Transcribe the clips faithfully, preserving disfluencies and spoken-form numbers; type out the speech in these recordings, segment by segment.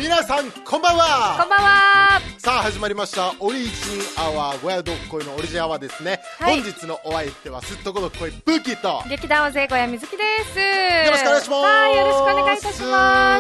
皆さんこんばんは。 こんばんは。 さあ始まりましたオリジンアワーごやどっこいのオリジンアワーですね、はい、本日のお相手はすっとこどっこいプーキーと劇団大勢小屋みずきです。 よろしくお願いします。 はい、よろしくお願いいたします。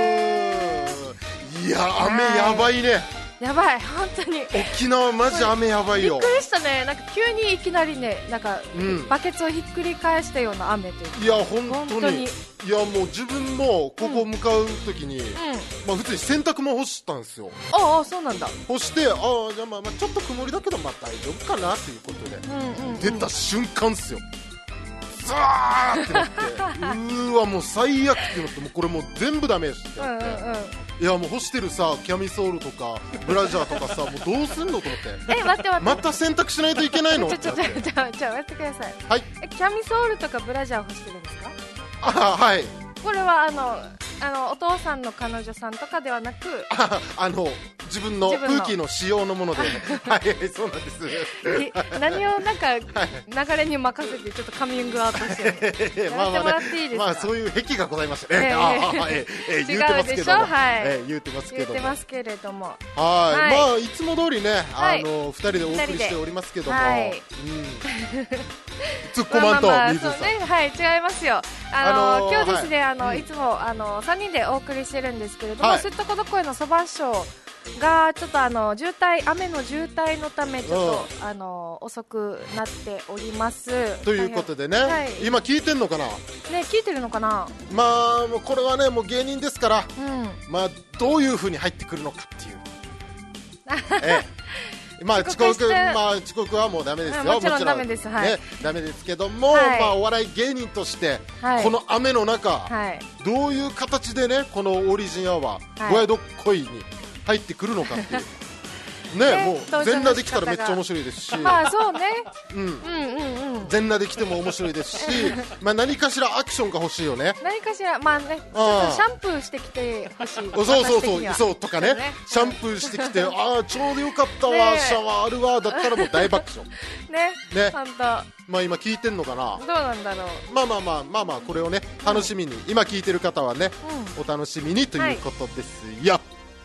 いや雨やばいね。 やばい、本当に沖縄マジ雨やばいよ。 びっくりしたね。なんか急にいきなりね、なんか、うん、バケツをひっくり返したような雨というか。 いや本当に、本当にいやもう自分もここ向かう時に、うん、まあ普通に洗濯も干したんですよ。 ああ、そうなんだ。 干して、ああじゃあまあまあちょっと曇りだけどまあ大丈夫かなということで、うんうんうん、出た瞬間っすよ。ザーってなってうーわもう最悪ってなって、もうこれもう全部ダメしてやって、うんうんうん、いやもう干してるさキャミソールとかブラジャーとかさもうどうすんのと思ってえ待って待ってまた洗濯しないといけないのちょちょちょちょちょ待ってください。 はい。 えキャミソールとかブラジャー干してるんですか？ あはい。 これはあのあのお父さんの彼女さんとかではなくあ, あの自分のプーキーの使用のもので、ね、はいそうなんです何をなんか流れに任せてちょっとカミングアウトしてやってもらっていいですか？ まあそういう癖がございましてね、えーえーえー、言うてますけども、はいえー、言うてますけども言うてますけれども、 はい、はい、まあいつも通りねあのふたりでお送りしておりますけども、はい、うん、突っ込まんと水さん、 ね、はい違いますよ。あの、あのー、今日ですね、はい、あの、うん、いつもあのさんにんでお送りしてるんですけれども、はい、すっとこどっこいのそばショーがちょっとあの渋滞雨の渋滞のためちょっと、うん、あの遅くなっておりますということでね、はい、今聞いてんのかなね、 聞いてるのかな。 まあもうこれはねもう芸人ですから、うん、まあどういう風に入ってくるのかっていうええまあ遅刻、まあ遅刻はもうダメですよ。 もちろんダメです。はい。 ね、ダメですけども、はい、まあお笑い芸人として、はい、この雨の中、はい、どういう形でねこのオリジンアワーごやどっこいに入ってくるのかっていう。ね、ね、もう全裸できたらめっちゃ面白いですし、 まあそうね、 うん、うんうんうん全裸できても面白いですしまあ何かしらアクションが欲しいよね。 何かしらまあね、ちょっとシャンプーしてきてほしい。 そうそうそうそうとかね、シャンプーしてきてああちょうどよかったわ、ね、シャワーあるわだったらもう大爆笑ねね本当。 まあ今聞いてんのかな。 どうなんだろう。 まあまあまあまあまあこれをね楽しみに、うん、今聞いてる方はね、うん、お楽しみにということですよ、はい、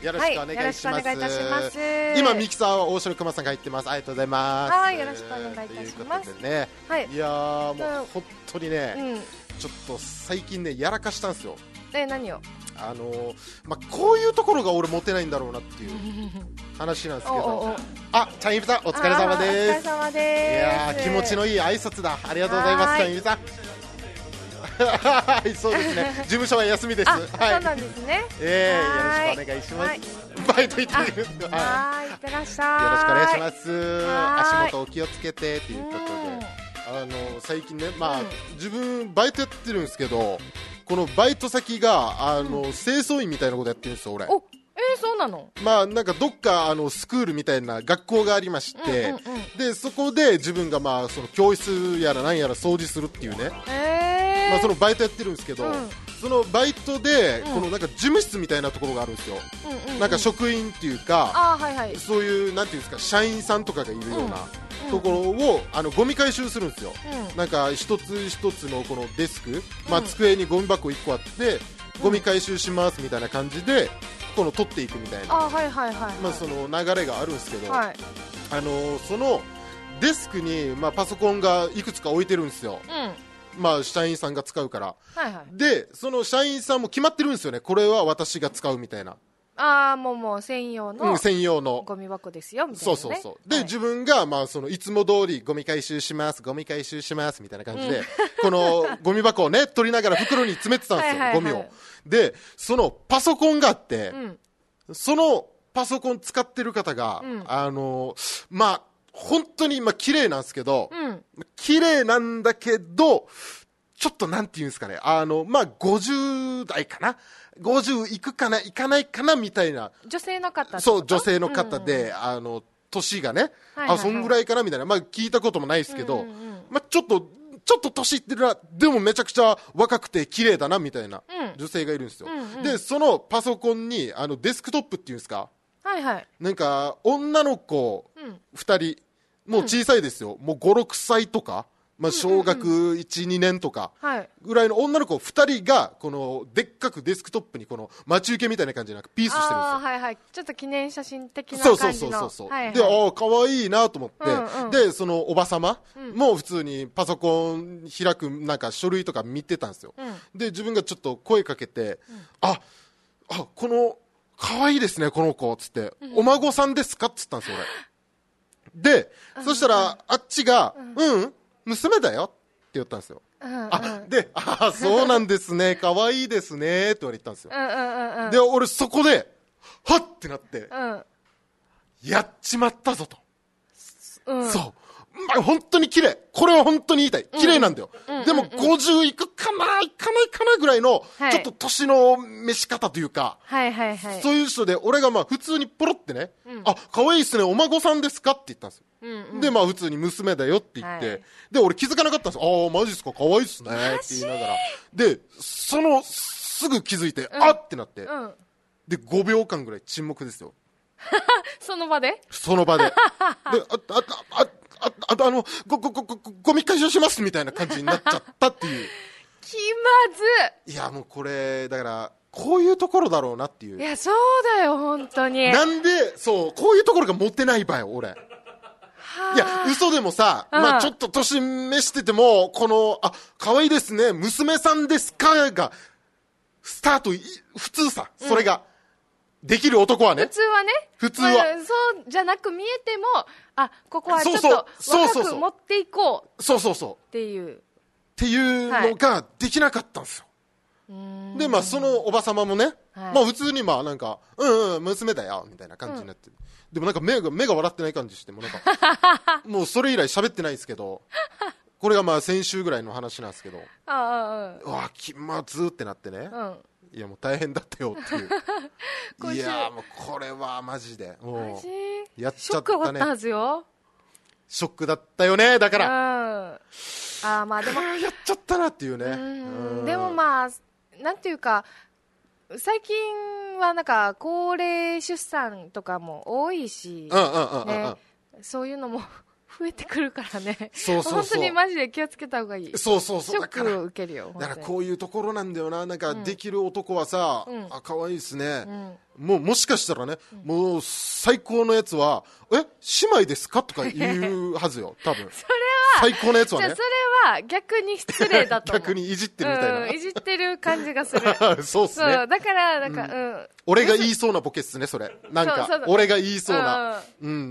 よろしくお願いします。はい、よろしくお願いいたします。今ミキサーは大城熊さんが入ってます。ありがとうございます。 はい、よろしくお願いいたします。 ということでね、はい、いやーもう本当にね、うん、ちょっと最近ねやらかしたんですよ。 え、何を？ あのー、まあこういうところが俺モテないんだろうなっていう話なんですけど、おおおあ、チャンユビさんお疲れ様です。 お疲れ様です。 いやー気持ちのいい挨拶だ。ありがとうございますチャンユビさん。はいそうですね。事務所は休みです。はい。 そうなんですね。 えー、よろしくお願いします。はい、バイト行ってる。 はい。いってらっしゃい。 よろしくお願いします。足元お気をつけてということで、あの最近ね、まあ、うん、自分バイトやってるんですけど、このバイト先があの、うん、清掃員みたいなことやってるんですよ俺。 おえー、そうなの。 まあなんかどっかあのスクールみたいな学校がありまして、うんうんうん、でそこで自分がまあその教室やら何やら掃除するっていうね。えー、まあそのバイトやってるんですけど、うん、そのバイトでこのなんか事務室みたいなところがあるんですよ。うんうんうん、なんか職員っていうか、あ、はいはい、そういうなんていうんですか社員さんとかがいるような。うん、ところをあのゴミ回収するんですよ。うん、なんか一つ一つのこのデスク、まあ机にゴミ箱いっこあって、うん、ゴミ回収しますみたいな感じで。この取っていくみたいな、 あ、はいはいはいはい、 まあ、その流れがあるんですけど、はい、あのそのデスクに、まあ、パソコンがいくつか置いてるんですよ、うん、まあ、社員さんが使うから、はいはい、でその社員さんも決まってるんですよね。これは私が使うみたいな。 ああもうもう専用の、 うん、専用のゴミ箱ですよみたいな、ね、 そうそうそうで、はい、自分が、まあ、そのいつも通りゴミ回収しますゴミ回収しますみたいな感じで、うん、このゴミ箱をね取りながら袋に詰めてたんですよ。はいはいはい、ゴミをでそのパソコンがあって、うん、そのパソコン使ってる方が、うん、あのまあ本当にまあ綺麗なんですけど、うん、綺麗なんだけどちょっとなんていうんですかね、あのまあごじゅう代かなごじゅういくかないかないかなみたいな女性の方。 そう女性の方で、うんうん、あの年がね、はいはいはい、あそんぐらいかなみたいな、まあ聞いたこともないですけど、うんうんうん、まあちょっとちょっと年いってるなでもめちゃくちゃ若くて綺麗だなみたいな女性がいるんですよ、うんうん、でそのパソコンにあのデスクトップっていうんですか、はいはい、なんか女の子ふたり、もう小さいですよ、うん、もうごろくさいとかまあ、小学いち、にねんとかぐらいの女の子ふたりがこのでっかくデスクトップにこの待ち受けみたいな感じでなんかピースしてるんですよ。 あ、はいはい、ちょっと記念写真的な感じの。 そうそうそうそう、 はいはい、 で、ああ可愛いなと思って、うんうん、でそのおばさまも普通にパソコン開くなんか書類とか見てたんですよ、うん、で自分がちょっと声かけて、うん、ああこの可愛いですねこの子っつって、うん、お孫さんですかっつったんですよ俺で、うん、そしたらあっちが、うん、うん娘だよって言ったんですよ、うんうん、あで、あそうなんですね可愛いですねって言ったんですよ、うんうんうん、で俺そこではっってなって、うん、やっちまったぞと、うん、そうまあ、本当に綺麗これは本当に言いたい綺麗なんだよ、うん、でもごじゅういくかないかないかなぐらいの、はい、ちょっと年の召し方というか、はいはいはい、そういう人で俺がまあ普通にポロってね、うん、あ可愛いっすねお孫さんですかって言ったんですよ、うんうん、でまあ普通に娘だよって言って、はい、で俺気づかなかったんですよ。ああマジっすか可愛いっすねって言いながらでそのすぐ気づいて、うん、あってなって、うん、でごびょうかんぐらい沈黙ですよその場でその場でであああああとあのごごごごごみ解消しますみたいな感じになっちゃったっていう気まずいやもうこれだからこういうところだろうなっていういやそうだよ本当になんでそうこういうところがモテない場合俺いや嘘でもさ、まあ、ちょっと年召しててもこのあ可愛いですね娘さんですかがスタート普通さそれが、うん、できる男はね普通はね普通は、 まあ、そうじゃなく見えてもあここはちょっと若く持っていこうそうそうそうっていうっていうのができなかったんですよ、はい、でまあそのおばさまもね、はい、まあ普通にまあなんかうんうん娘だよみたいな感じになって、うん、でもなんか目が目が笑ってない感じしてもなんかもうそれ以来喋ってないんですけどこれがまあ先週ぐらいの話なんですけどああうわ気まずってなってね、うんいやもう大変だったよっていういやもうこれはマジでもうやっちゃったねショックだったはずよショックだったよねだからああまあでもやっちゃったなっていうねうんでもまあなんていうか最近はなんか高齢出産とかも多いしそういうのも増えてくるからねそうそうそう本当にマジで気をつけた方がいいそうそうそうショックを受けるよだからこういうところなんだよななんかできる男はさ、うん、あ可愛いですね、うん、もうもしかしたらね、うん、もう最高のやつはえ姉妹ですかとか言うはずよ多分それは最高のやつはねじゃあそれは逆に失礼だと思う逆にいじってるみたいな、 うん、いじってる感じがするそうっすねそうだからなんか、うんうん、 俺が言いそうなボケっすねそれなんかそうそう俺が言いそうなうん、うん、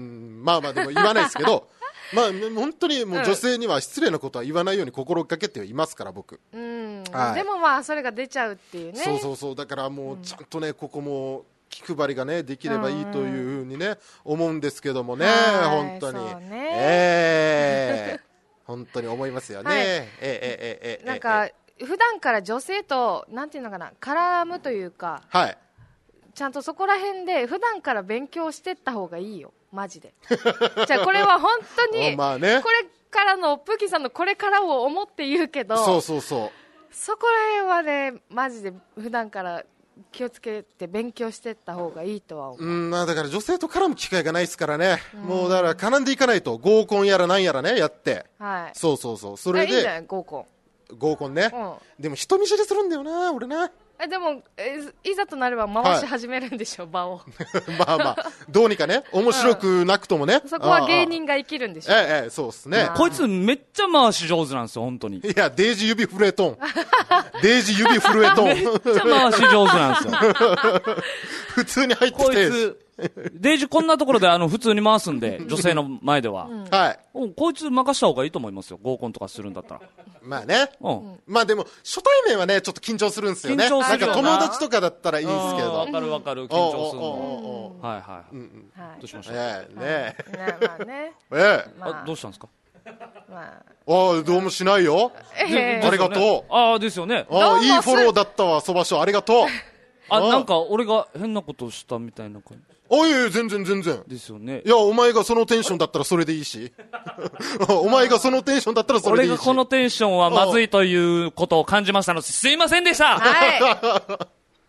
まあまあでも言わないですけどまあ本当にもう女性には失礼なことは言わないように心がけていますから僕、うんはい、でもまあそれが出ちゃうっていうねそうそうそうだからもうちゃんとねここも気配りがねできればいいというふうにね思うんですけどもね本当にねえー、本当に思いますよね、はい、えー、えー、えー、 なんか普段から女性となんていうのかな絡むというかはいちゃんとそこら辺で普段から勉強してった方がいいよマジでじゃあこれは本当にまあ、ね、これからのプーキーさんのこれからを思って言うけどそうそうそうそこら辺はねマジで普段から気をつけて勉強していった方がいいとは思ううん、まあ、だから女性と絡む機会がないですからね、うん、もうだから絡んでいかないと合コンやらなんやらねやって、はい、そうそうそうそれでいいんじゃない合コン合コンね、うん、でも人見知りするんだよな俺なえでもえいざとなれば回し始めるんでしょ、はい、場をまあまあどうにかね面白くなくともね、 うん、そこは芸人が生きるんでしょええそうっすねこいつめっちゃ回し上手なんですよ本当にいやデージ指震えとんデージ指震えとんめっちゃ回し上手なんですよ普通に入ってきてこいつデイジこんなところであの普通に回すんで女性の前では、うん、はいこいつ任した方がいいと思いますよ合コンとかするんだったらまあね、うん、まあでも初対面はねちょっと緊張するんですよね緊張するよななんか友達とかだったらいいんですけどわかるわかる緊張するのはいはい、うんうん、どうしましたええねえまあねええあどうしたんですかまあ、あどうもしないよ、えー、ありがとうああですよねあいいフォローだったわそばしょありがとうあなんか俺が変なことしたみたいな感じあいやいや全然全然ですよねいやお前がそのテンションだったらそれでいいしお前がそのテンションだったらそれでいいし俺がこのテンションはまずいということを感じましたのですいませんでしたはい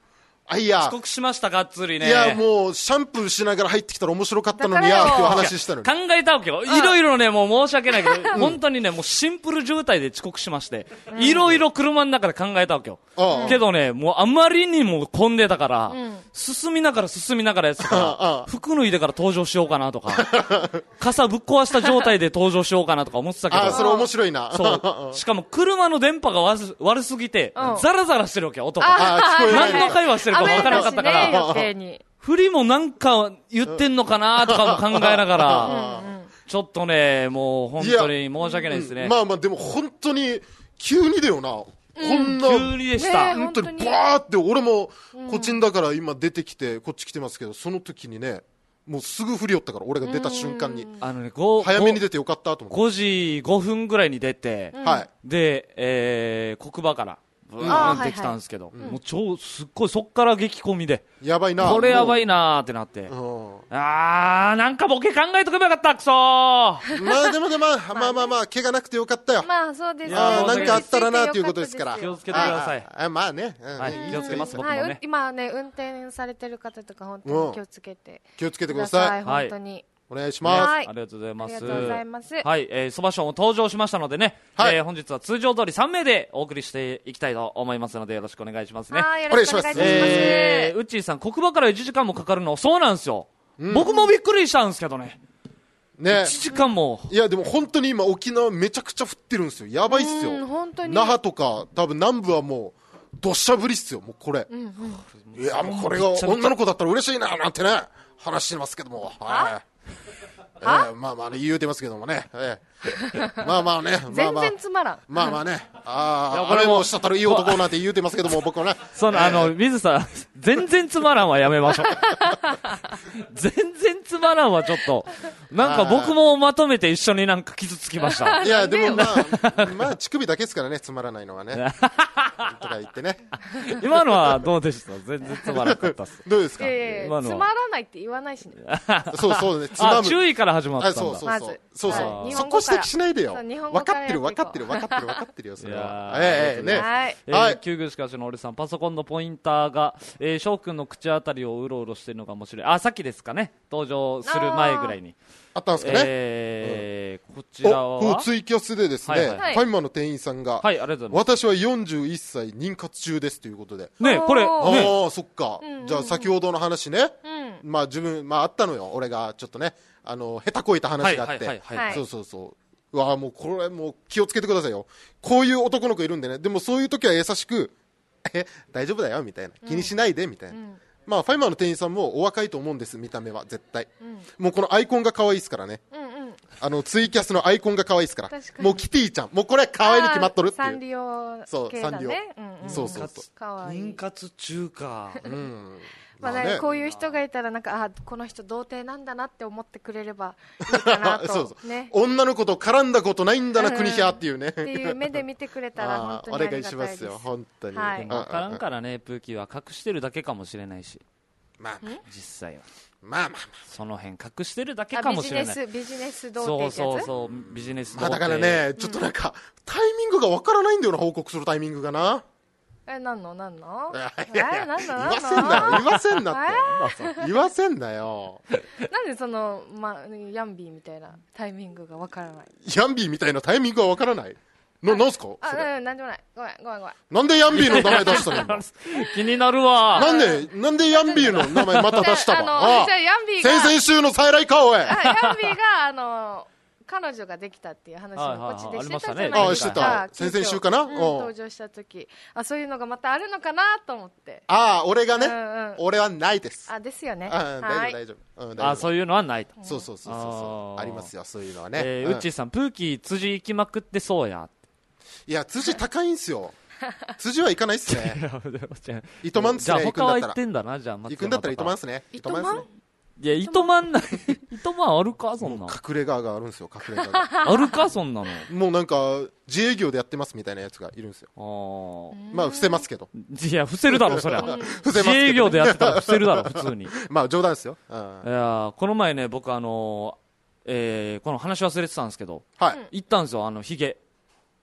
あ、いや。 遅刻しました、がっつりね。 いや、もう、シャンプーしながら入ってきたら面白かったのにや、っていう話したのに。 考えたわけよ。いろいろね、もう申し訳ないけど、本当にね、もうシンプル状態で遅刻しまして、いろいろ車の中で考えたわけよ。けどね、もうあまりにも混んでたから、進みながら進みながらやってたから、服脱いでから登場しようかなとか、傘ぶっ壊した状態で登場しようかなとか思ってたけど。 あ、それ面白いな。 そう。しかも車の電波が悪悪すぎて、ザラザラしてるわけよ、音が。何の会話してるか分からなかったから、振りもなんか言ってんのかなとかも考えながら、ちょっとね、もう本当に申し訳ないですね。 まあまあ、でも本当に、急にだよな。こんな。 急にでした。 本当にバーって、俺も、こっちんだから今出てきて、こっち来てますけど、その時にね、もうすぐ振り寄ったから、俺が出た瞬間に。あのね、早めに出てよかったと思って。 ごじごふんぐらいに出て、で、えー、国場から。ブーンってきたんですけど、もう超すっごいそっから激混みで、 やばいな、 これやばいなーってなって、あーなんかボケ考えとけばよかった、くそー。 まあでもでもまあまあまあ怪我なくてよかったよ。 まあそうですね。 なんかあったらなということですから、 気をつけてください。 あまあね、 気をつけます僕もね。 今ね運転されてる方とか本当に気をつけて気をつけてください。 本当に。 お願いします。 ありがとうございます。 ありがとうございます。 はい、えー、そばショーも登場しましたのでね、はい、えー、本日は通常通りさんめいでお送りしていきたいと思いますのでよろしくお願いしますね。 はい、よろしくお願いします。 えー、うっちーさん、国場からいちじかんもかかるの、そうなんですよ。うん、僕もびっくりしたんですけどね。ね、いちじかんも。 いや、でも本当に今沖縄めちゃくちゃ降ってるんですよ。やばいっすよ。 本当に。 那覇とか、多分南部はもう、どっしゃ降りっすよ、もうこれ。うんうん、いや、もうこれが女の子だったら嬉しいな、なんてね、話してますけども。はい。えー、まあまあね、言うてますけどもね。えー、まあまあね。 全然つまらん。 まあまあね。ああ、あれもしたたるいい男なんて言うてますけども、僕はね。 その、あの、水さん、全然つまらんはやめましょう。全然つまらんはちょっと、なんか僕もまとめて一緒になんか傷つきました。 いや、でもまあ、まあ、乳首だけですからね、つまらないのはね。とか言ってね。 今のはどうでした全然つまらなかったっす。 どうですか、 えー、つまらないって言わないしね。 そうそうね、つまむ。 注意から始まったんだ。 そうそうそう。 まずそうそう。そこ指摘しないでよ。分かってる分かってる分かってる分かってるよ、それは。ええ、ね。 はい。救急しかしの俺さん、パソコンのポインターが、えー、翔くんの口あたりをうろうろしてるのが面白い。あ、さっきですかね。登場する前ぐらいに。 あったんですかね。 えー、こちらは。 ツイキャスでですね、ファイマの店員さんが、 はい、ありがとうございます。 私はよんじゅういっさい妊活中ですということで。 ね、これ。 ああ、そっか。じゃあ先ほどの話ね。まあ自分、まああったのよ。俺がちょっとね、あの、下手こいた話があって。そうそうそう。うわもうこれもう気をつけてくださいよ。こういう男の子いるんでね。でもそういう時は優しく、え、大丈夫だよみたいな。気にしないでみたいな。まあファイマーの店員さんもお若いと思うんです、見た目は絶対。もうこのアイコンが可愛いですからね。あのツイキャスのアイコンが可愛いですから。もうキティちゃん、もうこれ可愛いに決まっとるっていう。 サンリオそうサンリオ。 そうそうそう。妊活中か。うん。 まあね、こういう人がいたらなんかあこの人童貞なんだなって思ってくれればいいかなと。そうそう、 ね、女の子と絡んだことないんだな、国ひゃっていうね。 っていう目で見てくれたら本当にありがたいです。 お願いしますよ本当に。 はい、分からんからね、プーキーは隠してるだけかもしれないし。 まあ、 実際は。 まあまあまあ、 その辺隠してるだけかもしれない。 ビジネスビジネス童貞ってやつ。 そうそうそうビジネス童貞。 まあだからね、ちょっとなんか、タイミングがわからないんだよな、報告するタイミングがな。 え、なんのなんのいやいや、言わせんなよ、言わせんなって言わせんなよ。 なんでその、ま、ヤンビーみたいなタイミングがわからない。 ヤンビーみたいなタイミングがわからない。な、なんすかあ、うん、なんでもない。ごめん、ごめん、ごめん。 なんでヤンビーの名前出したの気になるわ。 なんで、なんでヤンビーの名前また出したのあの、じゃあヤンビーが。 先々週の再来か、おい。ヤンビーが、あの、彼女ができたっていう話をこっちでしてたじゃないですか。 ああ、してた。先々週かな、うん、 登場した時、あ、そういうのがまたあるのかなと思って。 ああ、俺がね、うんうん、俺はないです。 あ、ですよね。 あ、大丈夫大丈夫、うん、 あ、そういうのはないと。 そうそうそうそう、ありますよ、そういうのはね。 えー、うん、うっちーさん、プーキー辻行きまくってそうや。 いや、辻高いんすよ。辻は行かないっすね。糸満っすね。 じゃあ他は行ってんだな、じゃあ。 行くんだったら糸満っすね。 糸満？ いや、糸満ない。糸満あるか、そんな。 隠れ家があるんですよ、隠れ家が。 あるか、そんなの。 もうなんか、自営業でやってますみたいなやつがいるんですよ。あまあ、伏せますけど。 いや、伏せるだろ、そりゃ。自営業でやってたら伏せるだろ、普通に。 まあ、冗談ですよ。 いや、この前ね、僕あの、えー、この話忘れてたんですけど、はい。行ったんですよ、あの、ヒゲ。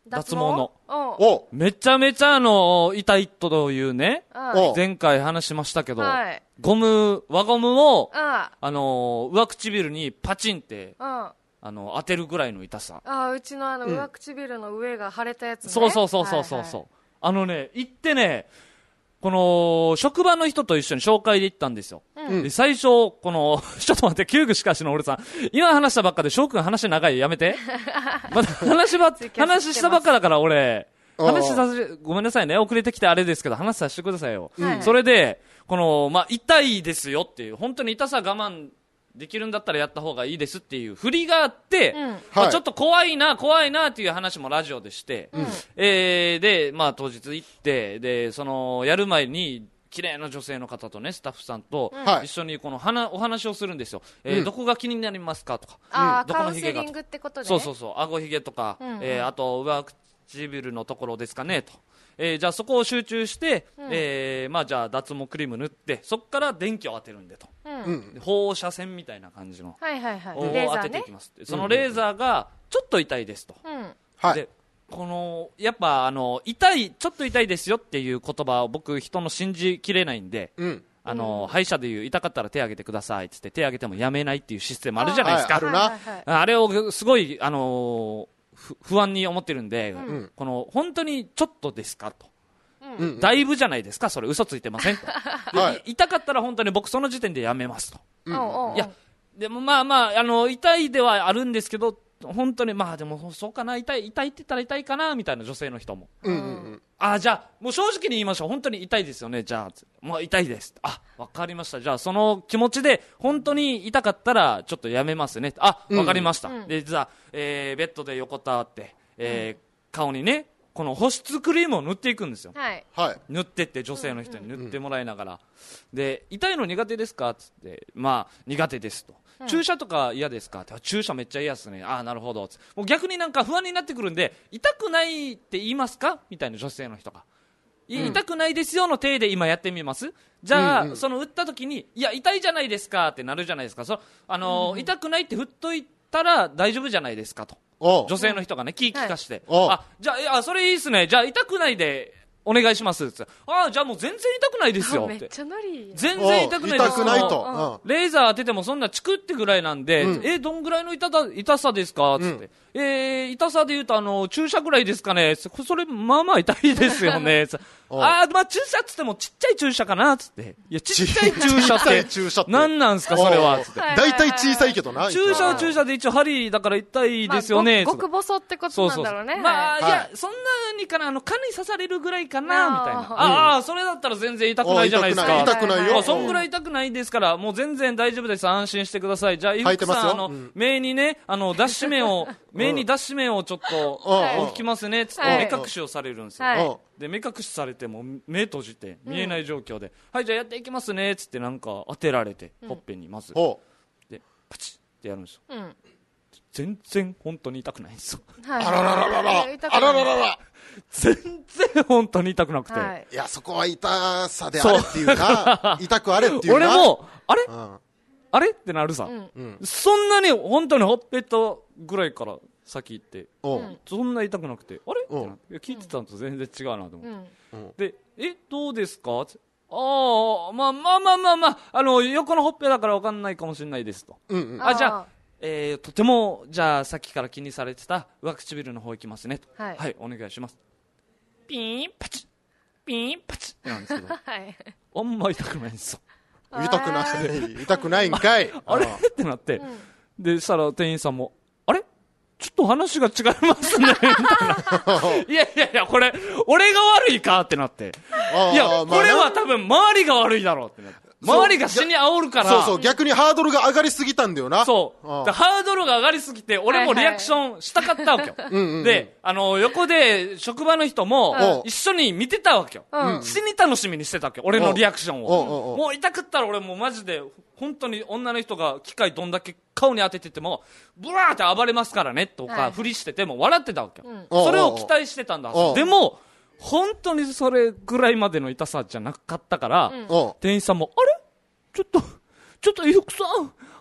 脱毛の。 おめちゃめちゃあの、痛いというね、 うん前回話しましたけど、 はいゴム、輪ゴムを、 ああの、上唇にパチンって、 ああの、当てるぐらいの痛さ。 ああうちのあのうん上唇の上が腫れたやつね、 そうそうそうそうそうそう、 はいあのね、行ってね、この、職場の人と一緒に紹介で行ったんですよ。 うんで最初、この、ちょっと待って、救具しかしの俺さん、今話したばっかで翔くん話長いやめて。まだ話ば、 ツイキャス話したばっかだから俺、 ああ話させ、ごめんなさいね、遅れてきてあれですけど、話させてくださいよ。 はいそれで、この、まあ、痛いですよっていう、本当に痛さ我慢できるんだったらやった方がいいですっていう振りがあって、 うんまあ、 はいちょっと怖いな、怖いなっていう話もラジオでして、 うんえーで、まあ、当日行って、で、その、やる前に、綺麗な女性の方とね、スタッフさんとはい一緒にこの話お話をするんですよ。えーうんどこが気になりますかとか。 ああ、 どこカウのヒゲがとンセリングってことでそうそうそう、顎ひげとか、 うんうんえーあと上唇のところですかねと。えーじゃあそこを集中して、 うんえーまあじゃあ脱毛クリーム塗って、そこから電気を当てるんでと。 うんうんで放射線みたいな感じの、 はいはいはいをレーザーね当てていきますって。そのレーザーがちょっと痛いですと。 うんはいでこのやっぱあの痛いちょっと痛いですよっていう言葉を僕人の信じきれないんで、 うんあの歯医者でいう痛かったら手挙げてくださいっつって手挙げてもやめないっていうシステムあるじゃないですか。 はいあるなはいはいはいあれをすごいあのふ不安に思ってるんで、 んこの本当にちょっとですかと。 うんうんだいぶじゃないですか、それ嘘ついてませんと。ではいい痛かったら本当に僕その時点でやめますと。 おうおうおういやでもまあまああの痛いではあるんですけど、本当にまあでもそうかな、痛い痛いって言ったら痛いかなみたいな女性の人も。 うんうんあじゃあもう正直に言いましょう、本当に痛いですよね、じゃあもう痛いです、あ分かりました、じゃあその気持ちで本当に痛かったらちょっとやめますね、あ分かりました、 うんでじゃあ、えーベッドで横たわって、えー顔にねこの保湿クリームを塗っていくんですよ。 はいはい塗ってって女性の人に塗ってもらいながら、で痛いの苦手ですかっつってまあ苦手ですと、注射とか嫌ですかって注射めっちゃ嫌ですね、ああなるほどつってもう逆になんか不安になってくるんで痛くないって言いますかみたいな女性の人が、い痛くないですよの体で今やってみますじゃあ、 うんうんその打った時にいや痛いじゃないですかってなるじゃないですか、そあのー痛くないって振っといたら大丈夫じゃないですかとおう女性の人がね、気利かして、 おうあじゃあいやそれいいっすね、じゃあ痛くないでお願いしますってああじゃあもう全然痛くないですよってめっちゃノリ全然痛くないです痛くないもとうレーザー当ててもそんなチクってぐらいなんで、 うんえどんぐらいの痛だ痛さですかつって、 うんえー痛さで言うとあの注射ぐらいですかねそそれまあまあ痛いですよねつっておうあーまあ注射っつってもちっちゃい注射かなつっていやちっちゃい注射っ小さてい注射って何なんすかそれはつってはい大体小さいけどな注射は注射で一応針だから痛いですよね、 まあご極細ってことなんだろうねまあ、 はいいや、そんなにかな、あの、蚊に刺されるぐらいかな、 あーみたいな。 うんああ、それだったら全然痛くないじゃないですか。 お痛くない痛くないよあそんぐらい痛くないですから、もう全然大丈夫です。安心してください。じゃあ、伊履いてますよ福さん、あの、 うん目にね、あの、脱脂面を、目に脱脂面をちょっと、 うんお引きますね、つって、 はい目隠しをされるんですよ。 はいおうで、目隠しされても、目閉じて、見えない状況で、はい、じゃあやっていきますね、つってなんか当てられて、ほっぺにまず。 おうで、パチッってやるんですよ。 うん全然本当に痛くないんですよ。 はいあらららららえー痛くないあらららら全然本当に痛くなくて。 はいいやそこは痛さであれっていうな痛くあれっていうな俺も、あれうんあれってなるさ、 うんうんそんなに本当にほっぺたぐらいから先行って、 おううんそんな痛くなくて、あれってうんなっていや聞いてたのと全然違うなと思って。 うんで、え、どうですかってああ、まあまあまあまあまあ、あの、横のほっぺだからわかんないかもしれないですと。 うんうんあ、じゃあ、えー、とても、じゃあ、さっきから気にされてた上唇の方行きますねと。 はいお願いします。ピーン、パチッ、ピーン、パチッってなんですけど、 はいあんま痛くないんですよ。 痛くない痛くないんかいあれってなって、で、したら店員さんも、あれちょっと話が違いますね、みたいな。いやいやいや、これ、俺が悪いかってなって。 ああいや、 まあこれは多分周りが悪いだろうってなって。周りが死に煽るから。 そうそう逆にハードルが上がりすぎたんだよなそうああでハードルが上がりすぎて、俺もリアクションしたかったわけよ。 うんうんうんで、あの、横で職場の人もうん一緒に見てたわけよ。 うん死に楽しみにしてたわけよ、俺のリアクションうんうんを。 うんもう痛くったら俺もうマジで、本当に女の人が機械どんだけ顔に当ててても、ブワーって暴れますからね、とはいか、ふりしてても笑ってたわけよ。 うんそれを期待してたんだうん。 でも、本当にそれぐらいまでの痛さじゃなかったから、 おう店員さんも、あれちょっと、ちょっと伊福さん、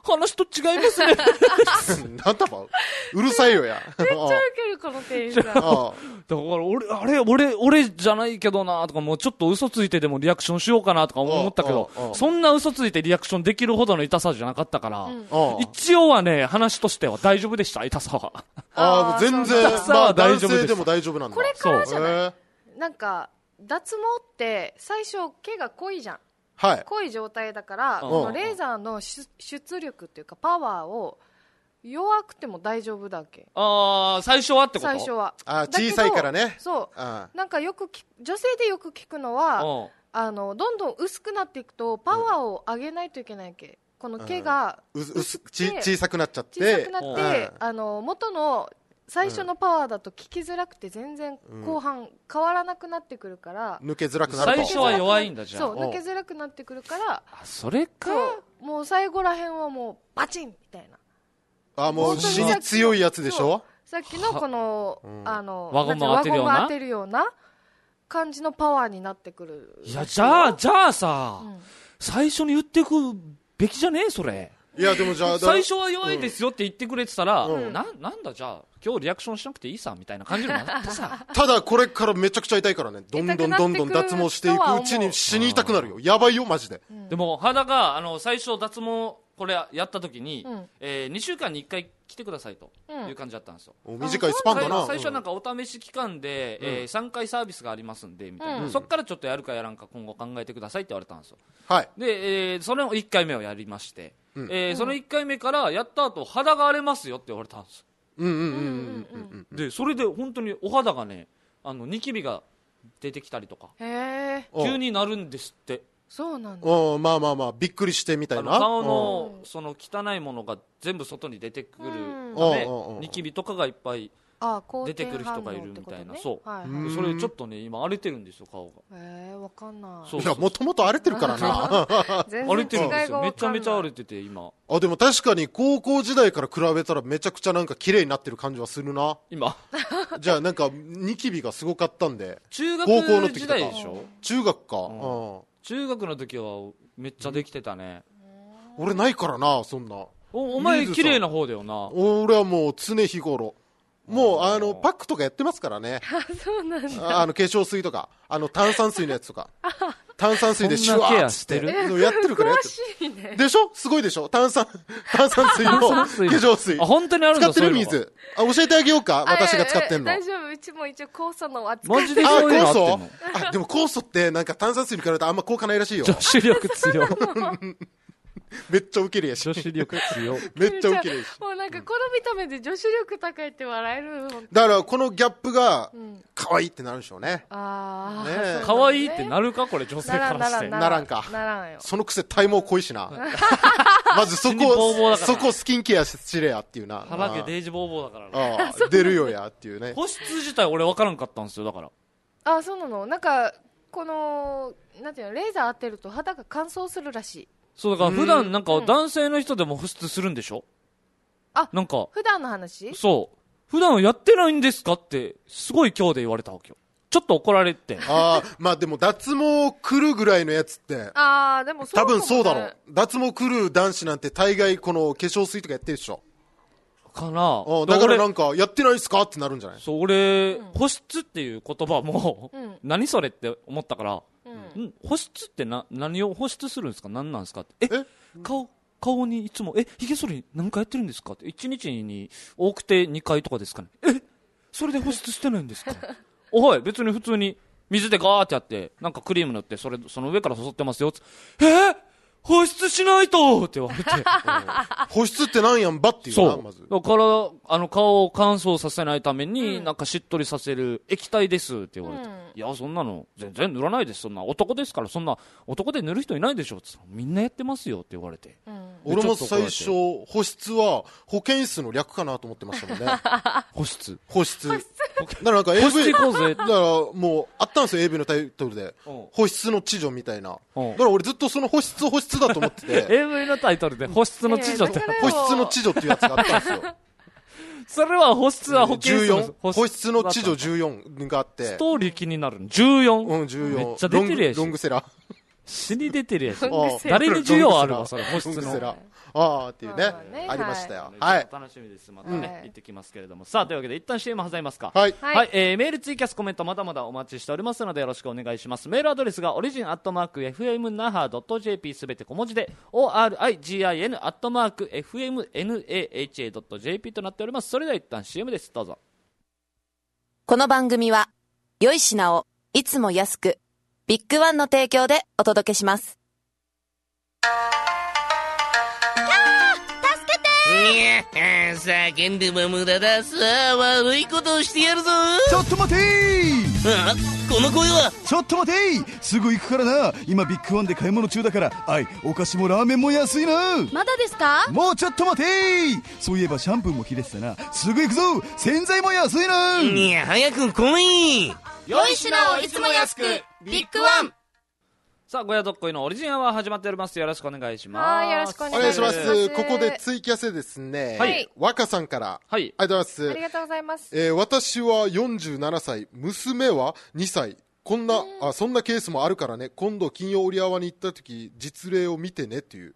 話と違いますね。 なんだばうるさいよや。 めっちゃウケる、この店員さん。だから俺、あれ、俺、俺じゃないけどなとか、もうちょっと嘘ついてでもリアクションしようかなとか思ったけど、そんな嘘ついてリアクションできるほどの痛さじゃなかったから、うん、一応はね、話としては大丈夫でした、痛さは。 ああ、全然、まあ男性でも大丈夫なんだ。 これからじゃない？なんか、脱毛って最初毛が濃いじゃん。はい、濃い状態だから、このレーザーの出力っていうかパワーを弱くても大丈夫だっけ。 ああ、最初はってこと？ 最初は。 あ、小さいからね。 そう。なんかよく女性でよく聞くのは、あのどんどん薄くなっていくとパワーを上げないといけないけ。この毛が薄くて小さくなっちゃって、 小さくなってあの元の最初のパワーだと効きづらくて全然後半変わらなくなってくるから、 うん、抜けづらくなると。 最初は弱いんだじゃん。 そう、抜けづらくなってくるから、 あ、それか。 もう最後らへんはもうバチンみたいな。 あ、もう死に強いやつでしょ。 さっきのこの、うん、あの輪ゴム当てるような当てるような感じのパワーになってくる。 いや、じゃあじゃあさ、うん、最初に言ってくべきじゃねえそれ。 いやでもじゃあ最初は弱いですよって言ってくれてたら、うん、な, なんだじゃあ今日リアクションしなくていいさみたいな感じになってさ。 ただこれからめちゃくちゃ痛いからね。どんどんどんどん脱毛していくうちに死に痛くなるよ。やばいよマジで。 うん、でも肌があの最初脱毛これやった時に、うん、えー、にしゅうかんにいっかい来てくださいという感じだったんですよ。 うん、短いスパンだな。 最初はなんかお試し期間で、うん、えー、さんかいサービスがありますんでみたいな、うん、そこからちょっとやるかやらんか今後考えてくださいって言われたんですよ。はい、で、えー、それをいっかいめをやりまして、うん、えー、そのいっかいめからやった後肌が荒れますよって言われたんですよ。でそれで本当にお肌がね、あのニキビが出てきたりとか急になるんですって。 そうなんだ。 お、まあまあまあびっくりしてみたいな。 顔のその汚いものが全部外に出てくるため、ニキビとかがいっぱい出てくる人がいるみたいな。ね、そう、はいはい、それちょっとね今荒れてるんですよ顔が。 えー、わかんない。 そうそう、いやもともと荒れてるからな。 荒れてるんですよ。めちゃめちゃ荒れてて今。 あ、でも確かに高校時代から比べたらめちゃくちゃなんか綺麗になってる感じはするな今。 じゃあなんかニキビがすごかったんで。 中学時代でしょ。 中学か、うん、 中学の時はめっちゃできてたね。 俺ないからなそんな。 お, お前綺麗な方だよな。 俺はもう常日頃もうあのパックとかやってますからね。 あ、そうなんだ。 あの化粧水とかあの炭酸水のやつとか炭酸水でシュワーってやってるからやってる、ね、でしょ。すごいでしょ。炭酸炭酸水の化粧水。 あ、本当にあるんだ。 使ってる水。あ、教えてあげようか。私が使ってんの。 大丈夫。うちも一応酵素の扱い。 マジでそういうのあってんの。 あ、でも酵素ってなんか炭酸水に比べるとあんま効果ないらしいよ。 女子力強い。 めっちゃウケるやし。 女子力強い。 めっちゃウケるやし。 もうなんかこの見た目で女子力高いって笑える。 だからこのギャップが可愛いってなるでしょうね。 ああ、 ね、 可愛いってなるかこれ女性からして。 ならんか。 ならんよ。 そのくせ体毛濃いしな。まずそこそこスキンケアしれやっていうな。 腹毛デージボーボーだからね。ああ、出るよやっていうね。 保湿自体俺分からんかったんですよだから。 あ、そうなの。なんかこのなんていうの、レーザー当てると肌が乾燥するらしい。 そうだから普段なんか男性の人でも保湿するんでしょ。 あ、 なんか普段の話。 そう普段やってないんですかってすごい今日で言われたわけよ。ちょっと怒られて。 ああ、まあでも脱毛来るぐらいのやつってああ、でもそうかもね、 多分そうだろう。脱毛来る男子なんて大概この化粧水とかやってるでしょかな。 だからなんかやってないっすかってなるんじゃない。 そう俺、うん、保湿っていう言葉も、うん、何それって思ったから、うん、保湿ってな何を保湿するんですか、何なんですかって。ええ顔顔にいつもえひげ剃り何回やってるんですかって。いちにちに多くてにかいとかですかね。えそれで保湿してないんですか。おはい別に普通に水でガーってやってなんかクリーム塗ってそれその上から注ってますよ。えー、保湿しないとって言われて保湿ってなんやんばっていうな。まずだからあの顔を乾燥させないために、うん、なんかしっとりさせる液体ですって言われて、うん、いやそんなの全然塗らないです、そんな男ですからそんな男で塗る人いないでしょって言ったらみんなやってますよって言われて、うん、 俺も最初保湿は保健室の略かなと思ってましたもんね。 保湿保湿だからなんか エーブイ だからもうあったんですよ エーブイ のタイトルで保湿の知女みたいな。だから俺ずっとその保湿保湿だと思っててエーブイ のタイトルで保湿の知女って保湿の知女っていうやつがあったんですよ。 それは保湿は保健室の保湿の知女じゅうよんがあってストーリー気になるのじゅうよん、 うん、じゅうよんめっちゃ出てるやしロングセラー死に出てるやつ。 ロングセラ誰に需要あるわ、それ、保湿の。 ロングセラあーっていうね、 ねありましたよ。 は。 はいい。 楽しみです。またはね、 い行ってきますけれども。さあ、というわけで、一旦 シーエム 挟みますか。 はい。 はいはい、えー、メール、ツイキャス、コメント、まだまだお待ちしておりますので、よろしくお願いします。メールアドレスが、オリジンアットマーク、エフエムナハドットジェーピー、すべて小文字で、オーアールアイジーアイエヌ アットマーク、エフエムナハドットジェーピー となっております。それでは一旦 シーエム です。どうぞ。 この番組は、良い品をいつも安く、ビッグワンの提供でお届けします。 いやー、叫んでも無駄だ。さあ、悪いことをしてやるぞ。 ちょっと待てー。 あ、この声は。 ちょっと待てー。すぐ行くからな。今ビッグワンで買い物中だから。はい、お菓子もラーメンも安いな。 まだですか？ もうちょっと待てー。そういえばシャンプーも切れてたな。すぐ行くぞ。洗剤も安いな。 いや、早く来い。 良い品をいつも安く、ビッグワン。 さあ、ごやどっこいのオリジンアワー始まっております。よろしくお願いします。 はい、よろしくおお願いしま。 願いしますす。 ここでツイキャスですね。 はい若さんから。 はい。 ありがとうございます。 ありがとうございます。 えー私はよんじゅうななさい、娘はにさい。こんな、あ、そんなケースもあるからね。今度金曜売り合わに行った時、実例を見てねっていう。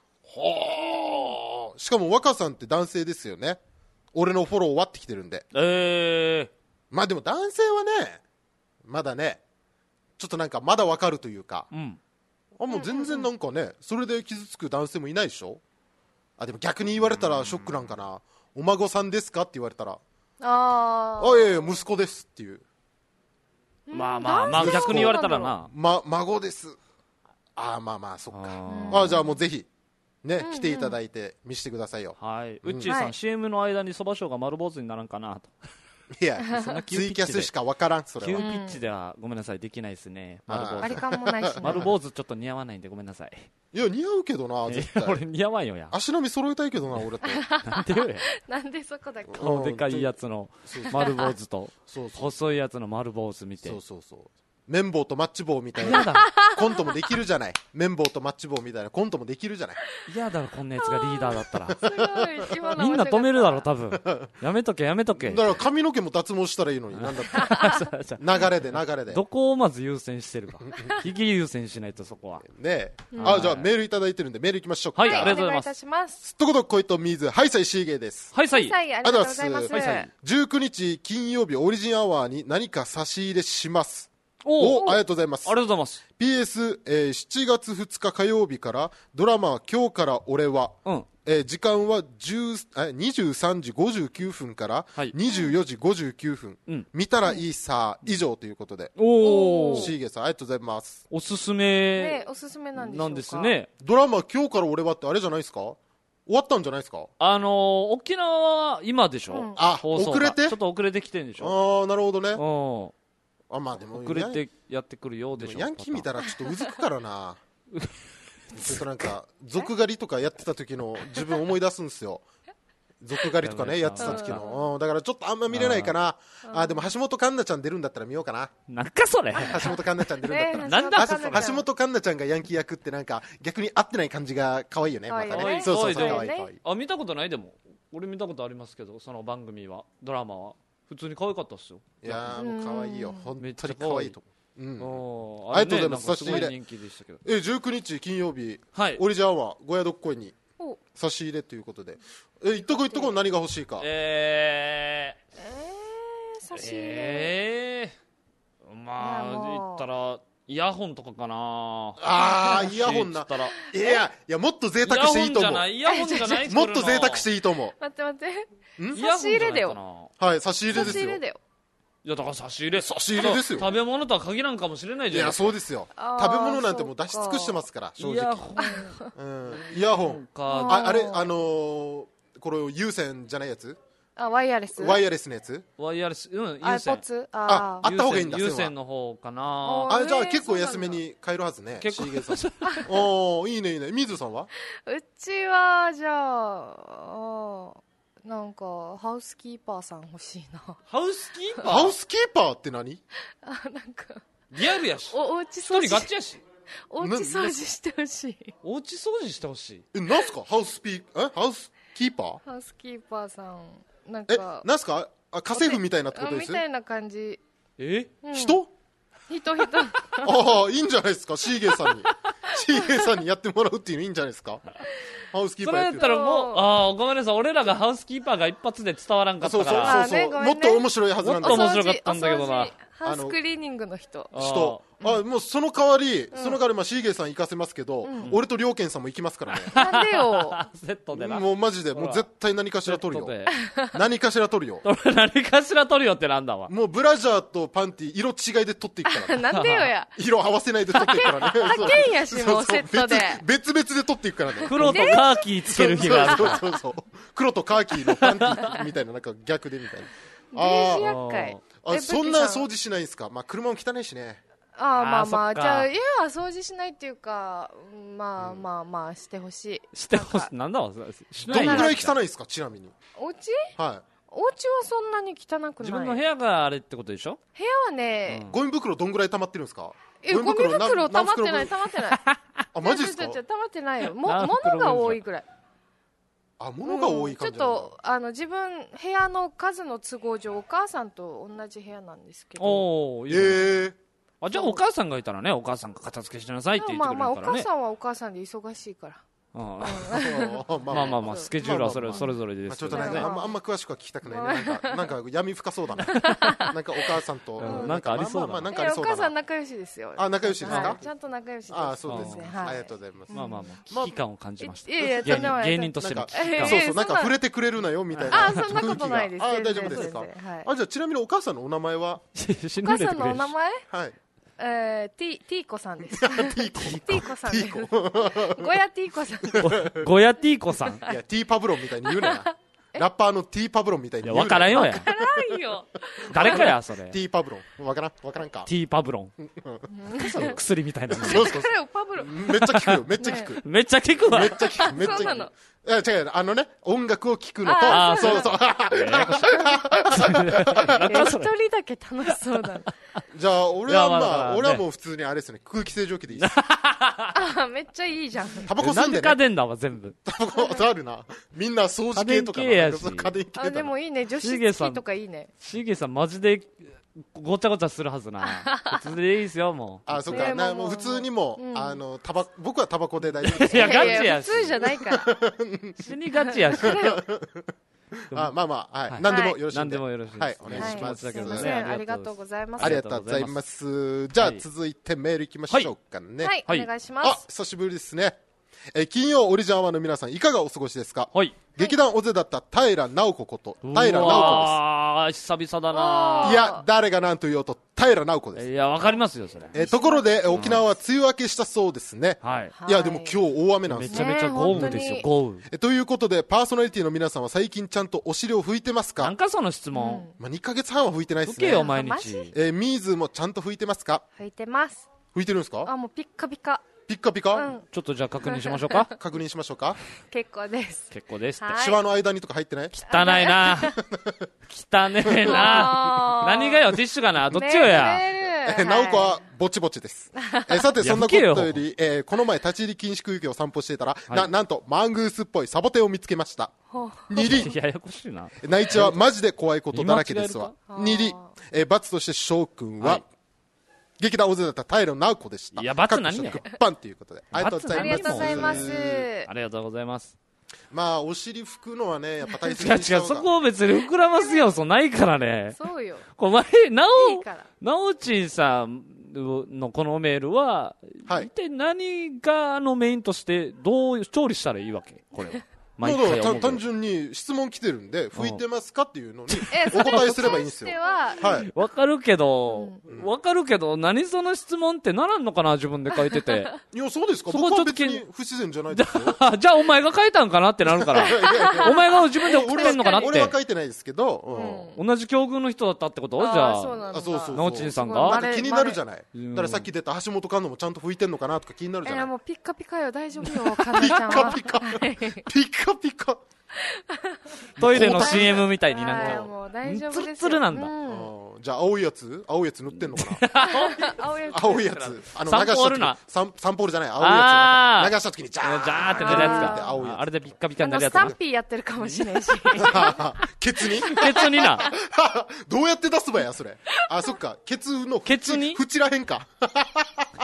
はあ。しかも若さんって男性ですよね。俺のフォロー割ってきてるんで。 えまあでも男性はね、まだね、ちょっとなんかまだわかるというか。 ー、うん。 あ、もう全然なんかね、それで傷つく男性もいないでしょ。あ、でも逆に言われたらショックなんかな。お孫さんですかって言われたら、 ああ、いやいや、息子ですっていう。 まあまあまあ、逆に言われたらな。 ま、孫です。あ、まあまあ、そっか。 ああ、じゃあもうぜひ、ね、来ていただいて見せてくださいよ。 はい。ウッチーさん、 はいシーエム の間にそばしょうが丸坊主にならんかなと。 いや、ツイキャスしかわからん、それ急ピは。 ッチではごめんなさい、できないですね。 あー丸坊あ。割り主。 勘もないしな。 丸坊主ちょっと似合わないんでごめんなさい。 いや、似合うけどな、絶いや俺対。 似合わんよや。 足並み揃えたいけどな、俺と。 なんでよや。 なんでそこだけ。 顔でかいやつの丸坊主と、 そうそう。 細いやつの丸坊主見てそ。うそうそう。綿棒とマッチ棒みたいな嫌だろ。 コントもできるじゃない。綿棒とマッチ棒みたいなコントもできるじゃない。 嫌だろ、こんなやつがリーダーだったら。 すごい。今のみんな止めるだろ、 面白多分。やめとけ、やめとけ。 だから髪の毛も脱毛したらいいのに、なんだって。流れで流れで。 どこをまず優先してるか。ひげ優先しないとそこは。 ねえ。あ、じゃあメールいただいてるんでメール行きましょうか。 はい、 かった。 ありがとうございます。 お願いいたします。 すっとこどっこいと水、ハイサイシーゲーです。 はい、さい。 はい、ありがとうございます。 はいさいじゅうくにち金曜日オリジンアワーに何か差し入れします。 おお、ありがとうございます。 ありがとうございます。 ピーエス、えー、しちがつふつか火曜日からドラマ今日から俺は、 うん。 えー時間は10えにじゅうさんじごじゅうきゅうふんからはいにじゅうよじごじゅうきゅうふん、 うん見たらいいさ以上ということで、 おー。 シーゲーさんありがとうございます。 おすすめね、おすすめなんでしょうか。 なんですね。 ドラマ今日から俺はってあれじゃないですか、終わったんじゃないですか。 あのー、沖縄は今でしょ、 うんあ、 放送が遅れてちょっと遅れてきてるんでしょああ、なるほどね。 うあ、まあでもん。遅れてやってくるようでしょ。 でもヤンキー見たらちょっとうずくからなちょっとなんか俗狩りとかやってた時の自分思い出すんですよ。俗狩りとかねやってた時の、うん、だからちょっとあんま見れないかな。あ、でも橋本環奈ちゃん出るんだったら見ようかな。 なんかそれ。 橋本環奈ちゃん出るんだったら、 ねなんだそれ橋本環奈ちゃん橋本環奈ちゃんがヤンキー役ってなんか逆に合ってない感じが可愛いよね。また可愛いね。 ねそうそうそう、 可可愛い可愛い。 あ、見たことないでも。俺見たことありますけど、その番組は、ドラマは。普通に可愛かったっすよ。 いやーもう可愛いよ。本めっち当にゃ可愛い可愛いと思う。うん。 おーありがとうございますあれねなんかすご差し入れ人気でしたけど。 えじゅうくにち金曜日、 はい。 オリジンアワーごやどっこいにお差し入れということで、え言っとこ言っとこ何が欲しいか。 ええー、差ー、 し入れ。 えー、まあ、 いやもう言ったら、イヤホンとかかな。 あーイヤホンな言ったら。 いやいやもっと贅イヤ沢していいと思う。 ホンじゃない、イヤホンじゃない。 もっと贅沢していいと思待って待って。 んイヤホンじゃないかな。 差し入れだよはい差し入れ差ですよ。 し入れだよ。 いや、だから差し入れ。 差し入れですよ食べ物とは限らんかもしれないじゃん。 いやそうですよ。 あー食べ物なんてもう出し尽くしてますから正直。 イヤホンうんイヤホンか。 ああれあのーこれ有線じゃないやつ、 あ、ワイヤレス。 ワイヤレスのやつ。 ワイヤレス、うん、 ア有線。 イポッツ。あああった方がいいんだ有線は線の方かな。 ああじゃあえー結構安めに買えるはずね。 結構シーゲーさん。おーいいねいいね。水さんは？ うちはじゃああーなんかハウスキーパーさん欲しいな。 ハウスキーパーハウスキーパーって何？ あ、なんかリアルやし。 おお家一掃除人ガチやし。 お家掃除してほしい。 お家掃除してほしい。 えなんすかハウスピーえハウスキーパー？ ハウスキーパーさんなんえかなんすかあ家政婦みたいなってことです？ みたいな感じ。 えうん人？ 人人。 ああいいんじゃないですかシーゲーさんに。 シーゲーさんにやってもらうっていうのいいんじゃないですか。ハウスキーパーやってる。 それやったらもう、ああ、ごめんなさい。俺らがハウスキーパーが一発で伝わらんかったから。 そうそうそうそう、もっと面白いはずなんだもっと面白かったんだけどな。 ハウスクリーニングの人。 人。あ、もうその代わり、その代わりまあシーゲーさん行かせますけど、俺と良健さんも行きますからね。 なんでよ。 セットでな。 もうマジで、もう絶対何かしら取るよ。何かしら取るよ。 何かしら取るよってなんだわ。 もうブラジャーとパンティ色違いで取っていくから。 なんでよや。 色合わせないで取っていくからね。 派遣やし、もうセットで。 別々で取っていくからね。 黒とカーキーつける日がある。 そうそうそう。黒とカーキーのパンティみたいな、なんか逆でみたいな。 デージ厄介。 あ、そんな掃除しないんですか。まあ車も汚いしね。 ああ、まあまあ、じゃあ家は掃除しないっていうか、まあまあまあしてほしい。 してほしい。なんだわ。どんぐらい汚いですか、ちなみに。 お家？ はい。 お家はそんなに汚くない。 自分の部屋があれってことでしょ。 部屋はね、 ゴミ袋どんぐらい溜まってるんですか。 え、ゴミ袋溜まってない、溜まってない。 あ、マジですか。 溜まってないよ。も、物が多いぐらい。 あ、物が多い感じ。 ちょっとあの自分部屋の数の都合上お母さんと同じ部屋なんですけど。 おお、 ええ。 あ、じゃあお母さんがいたらね、お母さんが片付けしてなさいって言ってくれるからね。 まあまあお母さんはお母さんで忙しいから。 まあまあまあスケジュールはそれそれぞれですけどね。あんまあんま詳しくは聞きたくないね。なんかなんか闇深そうだな。なんかお母さんとなんかありそうだ。 なんかありそうだ。 お母さん仲良しですよ。 あ、仲良しですか。 ちゃんと仲良しです。 あ、そうですね。ありがとうございます。 まあまあまあ危機感を感じました。 いやいや芸人としての危機感。 そうそう、なんか触れてくれるなよみたいな。 あ、そんなことないです。 あ、大丈夫ですか。あ、じゃあちなみにお母さんのお名前は。 お母さんのお名前？ はい。 えー、ティ、ティーコさんです。 ティーコ。 ティーコさんです。ゴヤティーコさん。 ゴヤティーコさん。 いや、ティーパブロンみたいに言うなよ。ラッパーのティーパブロンみたいに言うなよ。 わからんよや。 わからんよ。 誰かや、それ。 ティーパブロン。わからんわからんか。 ティーパブロン。薬みたいな。 そうそう。 パブロン。 めっちゃ聞くよ。めっちゃ聞く。 めっちゃ聞くわ。 めっちゃ聞く。めっちゃ聞く。いや、違う、あのね、音楽を聴くのと、 あそうそう。 一人だけ楽しそうだ。 じゃあ、俺はまあ、俺はもう普通にあれですね、空気清浄機でいいです。 あ、めっちゃいいじゃん。 タバコ吸んでね。 なんで家電だわ、全部。 タバコあるな。みんな掃除系とか。 家電系やし。 家電系あ、でもいいね、女子付きとかいいね。 しげさん、マジで、ごちゃごちゃするはずな。普通でいいですよ、もう。 あ、そっか。もう普通にも、あの、タバ、僕はタバコで大丈夫です。 いや、ガチやし。 普通じゃないから。 死にガチやし。 あ、まあまあ、はい。何でもよろしい。 何でもよろしい。 はい、お願いします。 すみません、ありがとうございます。 ありがとうございます。じゃあ、続いてメールいきましょうかね。 はい、お願いします。 あ、久しぶりですね。え、金曜オリジンアワーの皆さん、いかがお過ごしですか。 はい。 劇団オゼだった平直子こと平直子です。 ああ、久々だな。 いや、誰が何と言おうと平直子です。 いや、わかりますよ、それ。 え、ところで、沖縄は梅雨明けしたそうですね。 はい。 いや、でも今日大雨なんですめちゃめちゃ豪雨ですよ、豪雨。 え、ということで、パーソナリティの皆さんは最近ちゃんとお尻を拭いてますか。 なんかその質問。 まあ、にかげつはんは拭いてないですね。 拭けよ、毎日。 え、ミーズもちゃんと拭いてますか。 拭いてます。 拭いてるんですか。 あ、もうピッカピカ。 ピッカピカ。 ちょっとじゃあ確認しましょうか。 確認しましょうか。 結構です。 結構ですって。 シワの間にとか入ってない。 汚いな。汚ねえな。何がよ、ティッシュかな、どっちよや。 え、直子はぼちぼちです。え、さてそんなことより、え、この前立ち入り禁止区域を散歩していたら、な、なんとマングースっぽいサボテンを見つけました。にり。 ややこしいな。 内地はマジで怖いことだらけですわ。にり。え、罰として翔くんは。劇団オゼだった平直子でした。 いや、罰何や。 パンということで。 ありがとうございます。ありがとうございます。 ありがとうございます。 まあ、お尻拭くのはね、やっぱ大切にした方が。違う違う、そこを別に膨らます要素ないからね。 そうよ。 これ、なお、なおちんさんのこのメールは、はい、一体何があのメインとしてどう調理したらいいわけこれは。 毎回思う単純に質問来てるんで、拭いてますかっていうのにお答えすればいいんですよ。 はい。 わかるけど、わかるけど、何その質問ってならんのかな自分で書いてて。 いや、そうですか。僕は別に不自然じゃないですよ。 じゃあお前が書いたんかなってなるから。お前が自分で送ってんのかなって。 俺は書いてないですけど、 同じ境遇の人だったってことじゃあ。 あ、そうそう。 なおちんさんが気になるじゃない。だからさっき出た橋本環奈もちゃんと拭いてんのかなとか気になるじゃない。 もうピッカピカよ、大丈夫よ、かなちゃんは。 ピッカピカ。ピッカピカ。 トイレの シーエム みたいになんかツルツルなんだ。 じゃあ青いやつ青いやつ塗ってんのかな。青いやつ。 青いやつ。 あの流した時にサンポールじゃない青いやつ。流した時にジャージャーって塗るやつか。 青いやつ。 あれでピッカピカになるやつ。 スタンピーやってるかもしれんし。 ケツに？ ケツにな。 どうやって出すばやそれ。あ、そっか。ケツのケツに縁らへんか。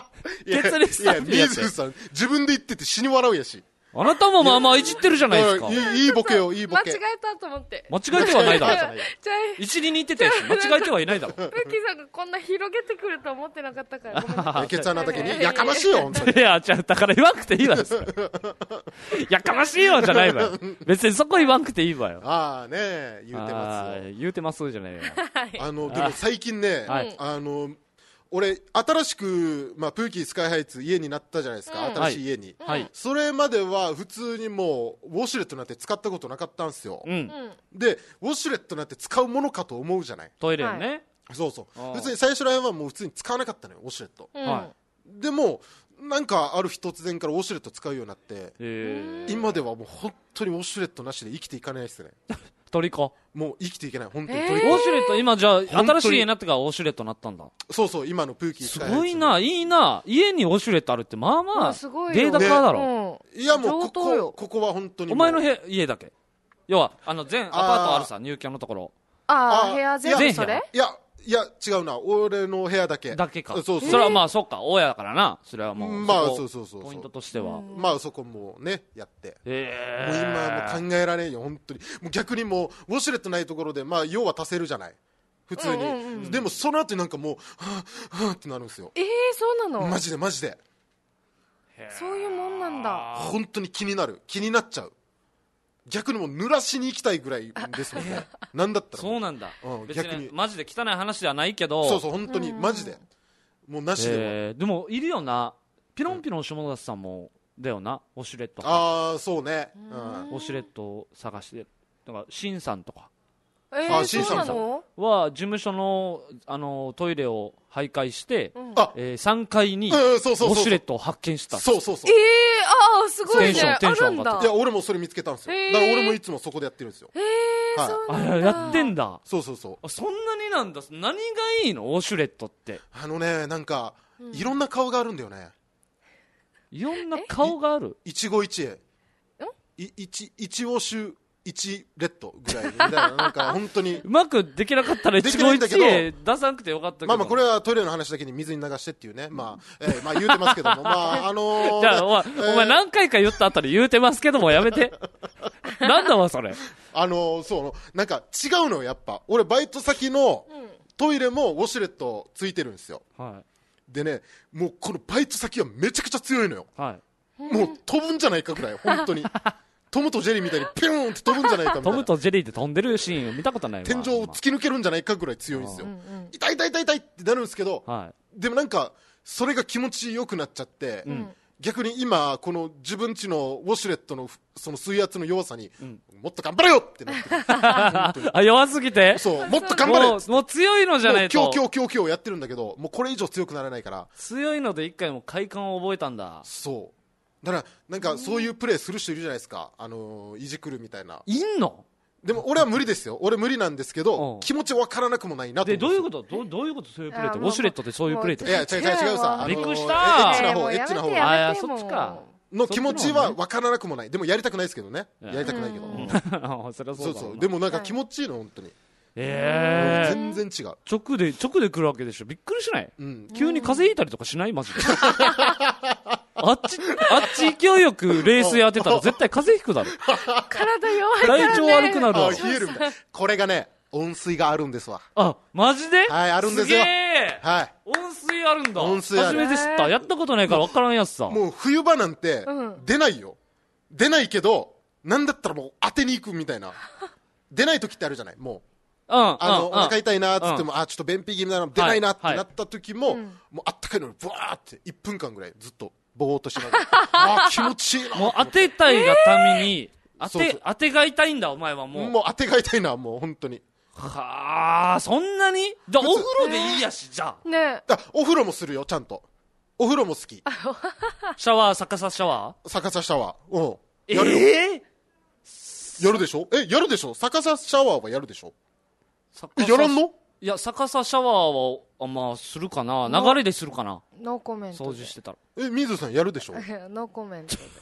ケツにスタンプいや、 やって水さん、自分で言ってて死に笑うやし。 あなたもまあまあいじってるじゃないですか。 いい、いいボケよ、いいボケ。 間違えたと思って。 間違えてはないだろ。 じゃあ、 一理に言ってたやつ、間違えてはいないだろ。 プッキーさんがこんな広げてくると思ってなかったからごめんなさい。 ケツ穴だけに、やかましいよ、本当に。 いや、じゃあ、だから言わなくていいわよ。やかましいよ、じゃないわよ。別にそこ言わなくていいわよ。 ああね、言うてますよ。 言うてますじゃないよ。 あの、でも最近ね、あの、俺、新しく、まあ、プーキースカイハイツ家になったじゃないですか、新しい家に。それまでは普通にもう、ウォシュレットなんて使ったことなかったんですよ。で、ウォシュレットなんて使うものかと思うじゃない。 トイレね。 そうそう。普通に最初らへんはもう普通に使わなかったのよ、ウォシュレット。でも、なんかある日突然からウォシュレット使うようになって、今ではもう本当にウォシュレットなしで生きていかないですね。 トリコ。 もう生きていけない、本当に。 ウォシュレット、今じゃあ、新しい家になってからウォシュレットになったんだ。 そうそう、今のプーキーすごいな、いいな。家にウォシュレットあるって、まあまあ、データカーだろ。 いや、もう、ここ、ここは本当に。 お前の家だけ。要は、あの、全アパートあるさ、入居のところ。 ああ、部屋全部それいや、いや、違うな。俺の部屋だけ。 だけか。 そうそう。 それはまあ、そっか。大家だからな。それはもう。 まあ、そうそうそう。 ポイントとしては。 まあ、そこもね、やって。 ええ。もう今、もう考えられんよ、本当に。もう逆にもう、ウォシュレットないところで、まあ、用は足せるじゃない。普通に。でも、その後なんかもう、はぁ、はぁってなるんですよ。 ええ、そうなの？ マジで、マジで。 そういうもんなんだ。 本当に気になる。気になっちゃう。逆にもう濡らしに行きたいぐらいですもんね。なんだったら。 そうなんだ。 逆に。 マジで汚い話ではないけど。 そうそう、本当に、マジで。もうなしでも。でも、いるよな。ピロンピロン下田さんも、だよな。ウォシュレット。 ああ、そうね。 ウォシュレットを探して。だから、シンさんとか。 えー、そうなの？ は、事務所の、あの、トイレを徘徊して、えー、さんかいに、ウォシュレットを発見した。 そうそうそう。 ええ、ああ、すごいね。 テンション、テンション上がって。 いや、俺もそれ見つけたんですよ。だから俺もいつもそこでやってるんですよ。 へえ、そうなんだ。 やってんだ。 そうそうそう。 そんなになんだ。何がいいの？ウォシュレットって。 あのね、なんか、いろんな顔があるんだよね。 いろんな顔がある？ 一期一会。い、一、一ウォシュ、一レッドぐらいみたいな、なんか本当に。 うまくできなかったら一期一会出さなくてよかったけど。 まあまあこれはトイレの話だけに水に流してっていうね。まあ、えー、まあ言うてますけども、まああのー、 じゃあお前、えー、お前何回か言った後に言うてますけどもやめて。なんだわそれ。 あのー、そう、なんか違うのよやっぱ。俺バイト先のトイレもウォシュレットついてるんですよ。はい。でね、もうこのバイト先はめちゃくちゃ強いのよ。はい。もう飛ぶんじゃないかぐらい、本当に。トムとジェリーみたいにピューンって飛ぶんじゃないかみたいな。 トムとジェリーで飛んでるシーン見たことないわ。 天井を突き抜けるんじゃないかぐらい強いんですよ。痛い痛い痛い痛いってなるんですけど、はい、でもなんかそれが気持ちよくなっちゃって、うん、逆に今この自分家のウォシュレットのその水圧の弱さに、うん、もっと頑張れよってなってる。 あ、弱すぎて？ そう、もっと頑張れ。 もう、もう強いのじゃないと。 今日今日今日今日やってるんだけど、もうこれ以上強くならないから。 強いので一回も快感を覚えたんだ。 そう。だからなんかそういうプレーする人いるじゃないですか、あのー、いじくるみたいな。 いんの？ でも俺は無理ですよ。俺無理なんですけど、うん、気持ち分からなくもないなと思う。 でどういうことどうどういうことそういうプレーってウォシュレットってそういうプレーって。 いや違う違う違うさ。 びっくりした。 エッチな方エッチな方。 ああそっちか。 の気持ちは分からなくもない。でもやりたくないですけどね。やりたくないけど。うん、 そりゃそうだ。 そうそう。でもなんか気持ちいいの本当に。 ええー、全然違う。 直で直で来るわけでしょ。びっくりしない？うん、急に風邪ひいたりとかしないマジで。あっち、あっち勢いよくレースやってたら絶対風邪ひくだろ。 体弱いからね。 体調悪くなるわ。 冷えるみたい。これがね、温水があるんですわ。 あ、マジで？ はい、あるんですよ。 すげー。 はい。 温水あるんだ。 温水ある。 初めて知った。やったことないから分からんやつさ。 もう冬場なんて出ないよ。うん、出ないけど、なんだったらもう当てに行くみたいな。出ない時ってあるじゃない、もう。 うん、 あの、うん、お腹痛いなーっつっても、うん、あ、ちょっと便秘気味なの出ないなってなった時も、はいはい、もうあったかいのにブワーっていっぷんかんぐらいずっとぼーっとしながらあー気持ちいいな。 もう当てたいがために、えー、当て、そうそう当てが痛いんだお前はもう。 もう当てが痛いな、もう本当に。 はあ、そんなに？じゃあお風呂でいいやし、じゃあ。 ねあ、お風呂もするよ、ちゃんと。お風呂も好き。 シャワー、逆さシャワー逆さシャワー。うん。 やるよ。えー、やるでしょ？え、やるでしょ？逆さシャワーはやるでしょ？え、やらんの？ いや、逆さシャワーは、あ、まあ、するかな。流れでするかな。 ノーコメント。 掃除してたら。 え、水さんやるでしょ？ ノーコメントで。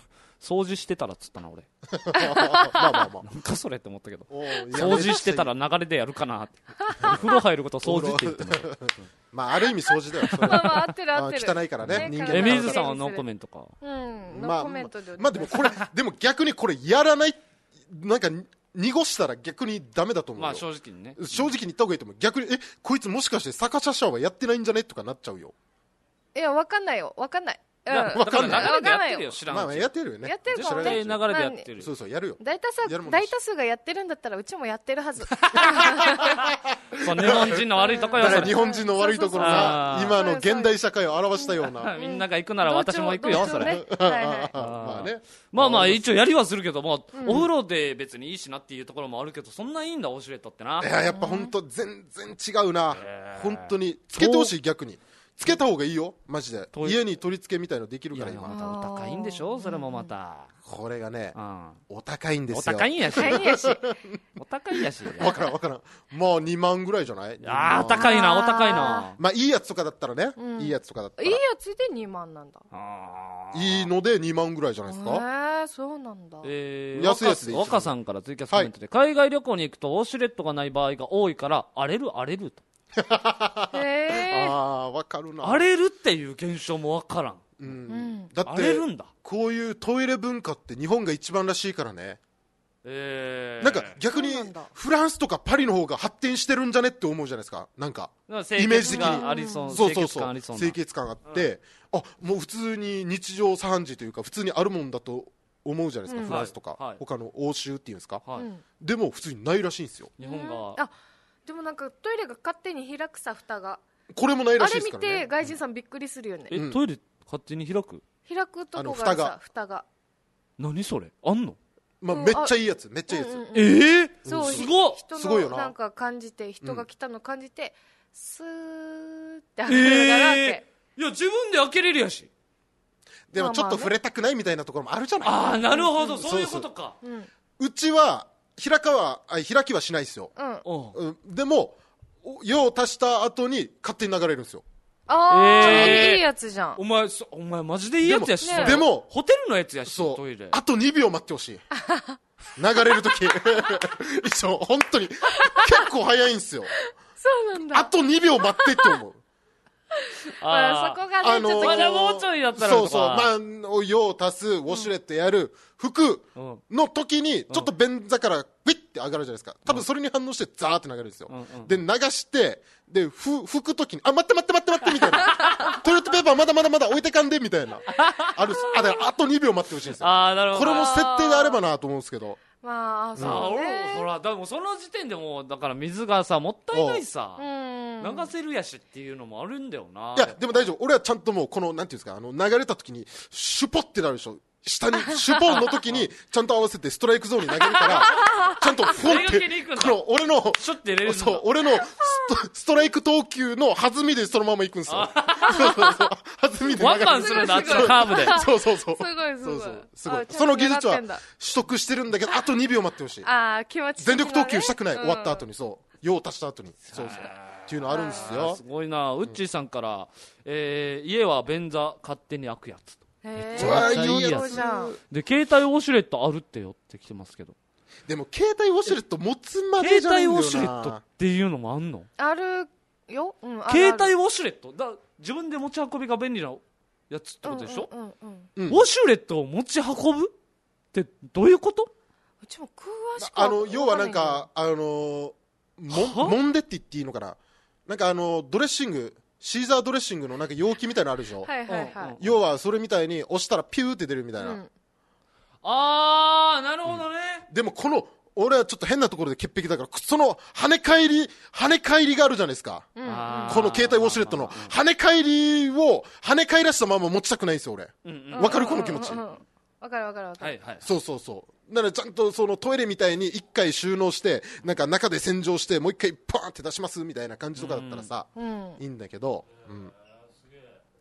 掃除してたらっつったな俺まあまあまあなんかそれって思ったけどおーいや掃除してたら流れでやるかなって風呂入ること掃除って言ってますまあある意味掃除だよそれまあまあ合ってる合ってる。 汚いからね人間え水さんはノーコメントかうん。 まあノーコメントで。 まあでもこれでも逆にこれやらないなんか濁したら逆にダメだと思うよ。 まあ正直にね正直に言った方がいいと思う。逆にえこいつもしかしてサカシャシャはやってないんじゃねとかなっちゃうよ。 いや、わかんないよ。わかんない。うん。 いやだから流れでやってるよ知らんまあうちやってるよね。 やってるかもね。 絶対流れでやってるよそうそうやるよ。 大多数やるもんだし大多数がやってるんだったらうちもやってるはず。 そう日本人の悪いとこよそれだから日本人の悪いところそうそうがそう今の現代社会を表したような。 みんなが行くなら私も行くよそれ同調ねはいはい。 まあね。 まあまあ一応やりはするけどもお風呂で別にいいしなっていうところもあるけどそんないいんだウォシュレットってないややっぱ本当全然違うな。本当につけてほしい逆に。つけた方がいいよマジで。家に取り付けみたいのできるから今。 またお高いんでしょそれもまたこれがねうんお高いんですおよ。 高いんやし大変やし。 お高いんやしわからんわからん。まあにまんぐらいじゃない？ あー高いなお高いなまあいいやつとかだったらね、いいやつとかだったらいいやつでにまんなんだ。 いいのでにまんぐらいじゃないですか。 へえ、そうなんだ。 えー、 安いやつでいい若さんからツイキャスコメントで、海外旅行に行くとウォシュレットがない場合が多いから荒れる荒れるとへえ。 ああわかるな。 荒れるっていう現象もわからんうんだっ荒れてるんだこういうトイレ文化って日本が一番らしいからね。 えー、 なんか逆にそうなんだフランスとかパリの方が発展してるんじゃねって思うじゃないですか。なんかイメイメージ的にありそうそうそうそう清潔感ありそうな清潔感あって、あもう普通に日常茶飯事というか普通にあるもんだと思うじゃないですか、フランスとか、 はいはい他の欧州っていうんですか、 はいうんでも普通にないらしいんですよ。 日本があ、でもなんかトイレが勝手に開くさ蓋が。 これもないらしいあれ見ですからね。 て外人さんびっくりするよね。 え、トイレ勝手に開く開くとあのこが蓋がさ蓋が。 何それあんのまあ、 うんめっちゃいいやつめっちゃいいやつ、 うんうんうんえー、 そうすごっ人すごいよなのなんか感じて人が来たの感じて、スーって開けるだけ、 えー、いや自分で開けれるやしでもちょっと触れたくないみたいなところもあるじゃない。 ああなるほどそういうことかうんうちは開かはあ開きはしないですよ、 うん、 うんうん、でもお用を足した後に勝手に流れるんですよ。 ああ、 えーいいやつじゃん。 お前そお前マジでいいやつやしでもそれでもホテルのやつやしそうトイレあとにびょう待ってほしい流れるとき一応本当に結構早いんですよ。 そうなんだ。 あとにびょう待ってって思う。 まあそこがね、 あのーちょっとまだもうちょいやったらそうそう、 とかまあ、用を足す、ウォシュレットやる、服うんの時に、ちょっと便座からグイッて上がるじゃないですか。多分それに反応してザーって流れるんですよ。 うんうんで、流して、で、ふ、拭く時に、あ、待って待って待って待ってみたいな。トイレットペーパーまだまだまだ置いてかんで、みたいな。あるっす。あ、だからあとにびょう待ってほしいんですよ。 ああなるほどこれも設定であればなと思うんですけど。 まあ、 あそう俺ね。 ほらだもその時点でもうだから水がさもったいないさうん。 流せるやしっていうのもあるんだよないや、でも大丈夫。俺はちゃんともう、この、なんていうんですか、あの、流れた時に、シュポってなるでしょ。下に、シュポンの時に、ちゃんと合わせてストライクゾーンに投げるから、ちゃんとフォンっめがけに行くんて、 だこの、俺の、 シュッて入れるんだそう、俺のスト、ストライク投球の弾みでそのまま行くんですよ。そうそうそう。弾みでワンバンするんだあっちのカーブでそうそうそう。 すごいすごいそうそう。すごいあ。ちゃんとその技術は取狙ってんだ得してるんだけど、あとにびょう待ってほしい。 ああ、気持ち全力投球したくない。 うん終わった後に、そう。用を足した後に。そうそう。っていうのあるんですよす。ごいなウッチーさんから、えー家は便座勝手に開くやつとへうわえ、 いいやつそうじゃん。 で携帯ウォシュレットあるってよって来てますけどでも、携帯ウォシュレット持つまで携じゃないんだよな。 帯ウォシュレットっていうのもあんのあるよ。うん、ある携ある帯ウォシュレットだ自分で持ち運びが便利なやつってことでしょ、 うんうんうんうん。 うんウォシュレットを持ち運ぶってどういうことうちも詳しくあの、要はなんわか、あのー、もはもんでって言っていいのかな。なんかあの、ドレッシング、シーザードレッシングのなんか容器みたいなのあるでしょ。 かんない。はいはいはい。 要はそれみたいに押したらピューって出るみたいな。 うんあーなるほどね、 でもこの、俺はちょっと変なところで潔癖だから、その跳ね返り、跳ね返りがあるじゃないですか。 あーこの携帯ウォシュレットの跳ね返りを跳ね返らしたまま持ちたくないんですよ、俺。 うんうんわかるこの気持ちうんうんうんわかるわかるわかる。 はいはいそうそうそう。だからちゃんとそのトイレみたいに一回収納して、なんか中で洗浄して、もう一回パーンって出しますみたいな感じとかだったらさ、 うん。 いいんだけど、うん。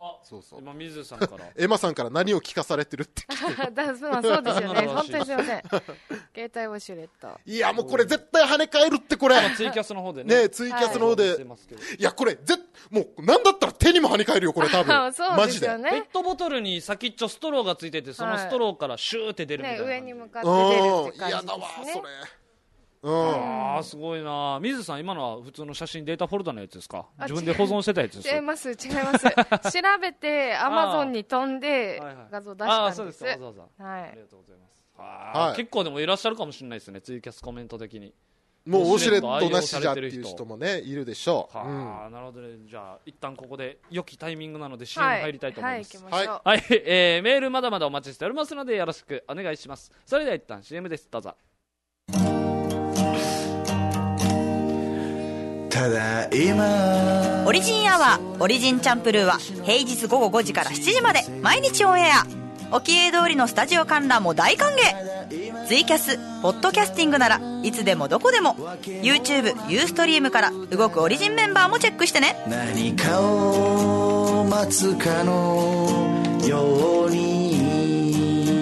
そうそう。 今水さんからエマさんから何を聞かされてるってだそうそうですよね。本当にすいません。携帯ウォシュレット。 いやもうこれ絶対跳ね返るってこれ。 ツイキャスの方でね。 ねツイキャスの方で。いやこれぜもうなんだったら手にも跳ね返るよこれ多分。マジで。 ペットボトルに先っちょストローがついててそのストローからシューって出るみたいな。 上に向かって出るって感じですね。 嫌だわそれ。 うん、あーすごいな。水さん今のは普通の写真データフォルダのやつですか？自分で保存してたやつですか？ 違います違います調べてアマゾンに飛んで画像出したんです。あーそうですか。わざわざ、はい、ありがとうございます。あ、はい、結構でもいらっしゃるかもしれないですねツイキャスコメント的に。 もうウォシュレットなしじゃっていう人もねいるでしょう。 はあ、うん、なるほどね。じゃあ一旦ここで良きタイミングなので シーエム 入りたいと思います。 はい、はいはい、えー、メールまだまだお待ちしておりますのでよろしくお願いします。それでは一旦 シーエム です。どうぞ。 ただいまオリジンアワーオリジンチャンプルーは平日午後ごじからしちじまで毎日オンエア。おきえ通りのスタジオ観覧も大歓迎。ツイキャスポッドキャスティングならいつでもどこでも YouTube ユーストリームから動くオリジンメンバーもチェックしてね。 何かを待つかのように。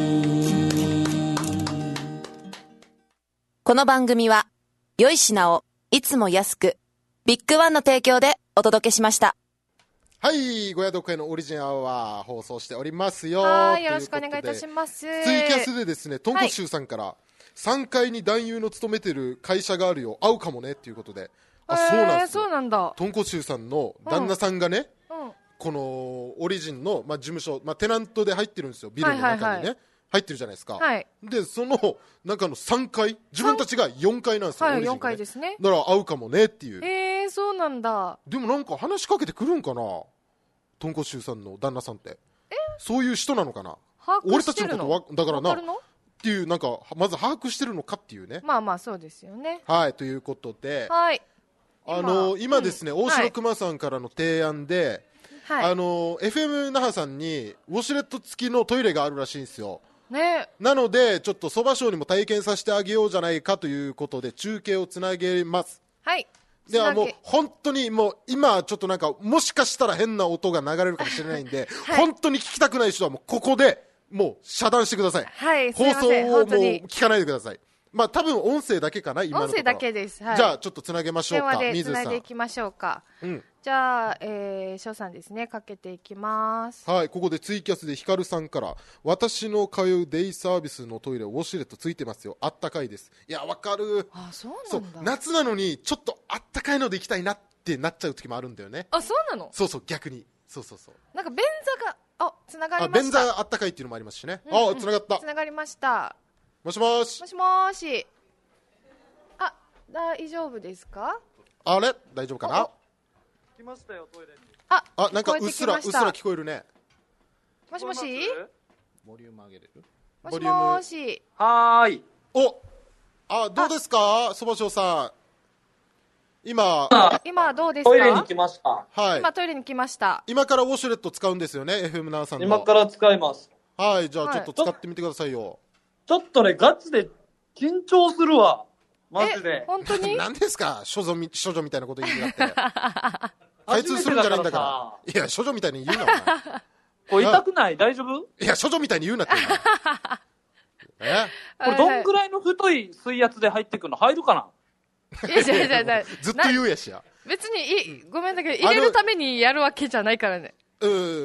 この番組は良い品をいつも安くビッグワンの提供でお届けしました。 はい、ごや読会のオリジンアワー放送しておりますよ。 はい、よろしくお願いいたします。ツイキャスでですね、トンコシュウさんから、はい、さんがいに男優の勤めてる会社があるよ、会うかもねっていうことで。あ、そうなんですよ。 そうなんだ。 トンコシュウさんの旦那さんがね、 うんうん、 このオリジンの、まあ、事務所、まあ、テナントで入ってるんですよ、ビルの中にね。はいはいはい、入ってるじゃないですか、 はい、 でその中のさんかい自分たちがよんかいなんですよ、 はい、 オリジンがね、 よんかいですね。 だから会うかもねっていう。 へえー、そうなんだ。 でもなんか話しかけてくるんかなトンコシュウさんの旦那さんって。えそういう人なのかな。俺たちのことわだからなっていう、なんかまず把握してるのかっていうね。 まあまあそうですよね。 はいということで、 はい、 あの今ですね、うん、大城熊さんからの提案で、はい、あの エフエム 那覇さんにウォシュレット付きのトイレがあるらしいんですよ。 ね、 なのでちょっとそばショーにも体験させてあげようじゃないかということで中継をつなげます。 はい。 ではもう本当にもう今ちょっとなんかもしかしたら変な音が流れるかもしれないんで、はい、本当に聞きたくない人はもうここでもう遮断してください。 はい、 放送をもう聞かないでください。まあ多分音声だけかな今のところ。 音声だけです。はい、 じゃあちょっとつなげましょうか。 電話でつないでいきましょうか。 うん。 じゃあ、えー、翔さんですね、かけていきます。 はい、ここでツイキャスでヒカルさんから、私の通うデイサービスのトイレウォシュレットついてますよ、あったかいです。いやわかる。 あ、そうなんだ。 そう夏なのにちょっとあったかいので行きたいなってなっちゃう時もあるんだよね。 あ、そうなの。 そうそう逆にそうそうそう。 なんか便座があつながりました。 あ便座あったかいっていうのもありますしね。うんうん、あつながった。 つながりました。 もしもし。 もしもし。あ大丈夫ですか。 あれ大丈夫かな。 来ましたよトイレに。 あ、あなんかうっすらうっすら聞こえるね。 もしもし。 ボリューム上げれる。 もしもし。 はーい。 お、あどうですかそばしょうさん。今今どうですか。 トイレに来ました。 はい。 今トイレに来ました。 今からウォシュレット使うんですよね エフエム ナーさんの。 今から使います。 はいじゃあちょっと使ってみてくださいよ。 ちょっとねガチで緊張するわ。マジで。 本当に。 何ですか処女み処女みたいなこと言いやがって。開通するんじゃないんだから。いや処女みたいに言うなお前。 これ痛くない大丈夫。 いや処女みたいに言うなって。 えこれどんぐらいの太い水圧で入ってくるの入るかな。 いやいやいやずっと言うやしや。 別にいごめんだけど入れるためにやるわけじゃないからね。 うん。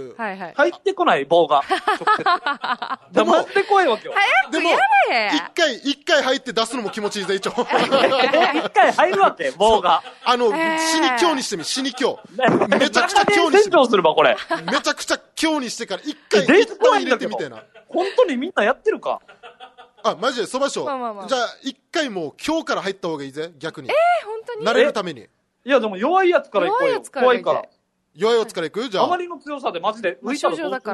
はいはい。 入ってこない棒が。でも持ってこいわけよ。 早くやれ。 一回一回入って出すのも気持ちいいぜ一応。 一回入るわけ棒が。 あの死に強にしてみ死に強。めちゃくちゃ強にして。 するわこれ。 めちゃくちゃ強にしてから一回一回入れてみたいな。 本当にみんなやってるか。 あマジでそばしょう。 まあまあまあ、 じゃあ一回もう今日から入った方がいいぜ逆に。 えー、本当に。 慣れるために。 いやでも弱いやつから行こうよ。怖いから。 弱いやつから行くじゃあ。 あまりの強さでマジで。 少女だから。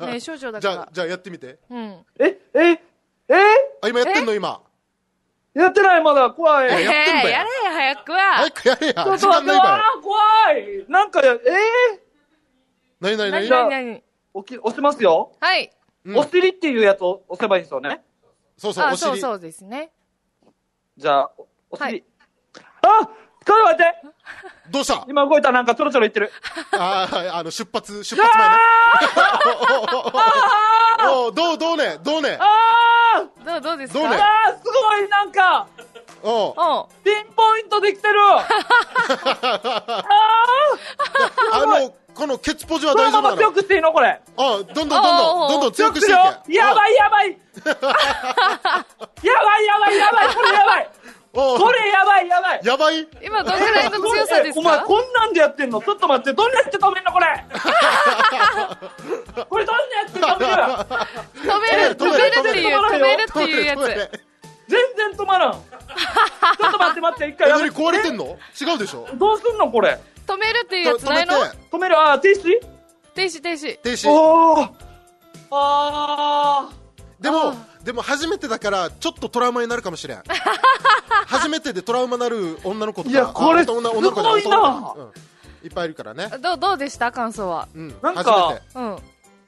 ね少女だから。 じゃあじゃあやってみて。 うん。 えええあ今やってんの今。 やってないまだ怖い。 やってんだよ。やれ早くは。 早くやれや。 ちょっと待って、あー怖い。なんか、えーなになになになになに押しますよ。 はい。 お尻っていうやつを押せばいいんですよね。 そうそう、お尻。 そうそうですね。 じゃあ、お尻。あちょっと待って。 どうした？ 今動いた、なんかちょろちょろ言ってる。 ああ、あの、出発、出発前ね。おお、どう、どうね、どうね。 あーどう、どうですか？ どうね。 あー、すごい、なんか、 おおピンポイントできてる。ああの、このケツポジは大丈夫なの？ 強くしていいのこれ。 あどんどんどんどん、どんどん強くしていけ。 やばいやばい。やばいやばいやばい、これやばい。これやばいやばい。 やばい？ 今どのくらいの強さですか？ お前こんなんでやってんの？ちょっと待って、どんなやって止めんのこれ。これどんなやって止める？ 止める、止めるっていう、止めるっていうやつ。 全然止まらん。ちょっと待って待って、一回やめ。 壊れてんの？違うでしょ？ どうすんのこれ。 止めるっていうやつないの？ 止める、あー、停止？ 停止停止。 停止。 おー。あー。でも、でも初めてだからちょっとトラウマになるかもしれん。初めてでトラウマなる女の子とか。 いや、これすごいな。 いっぱいいるからね。 どう、どうでした感想は？ うん。 なんか、 うん。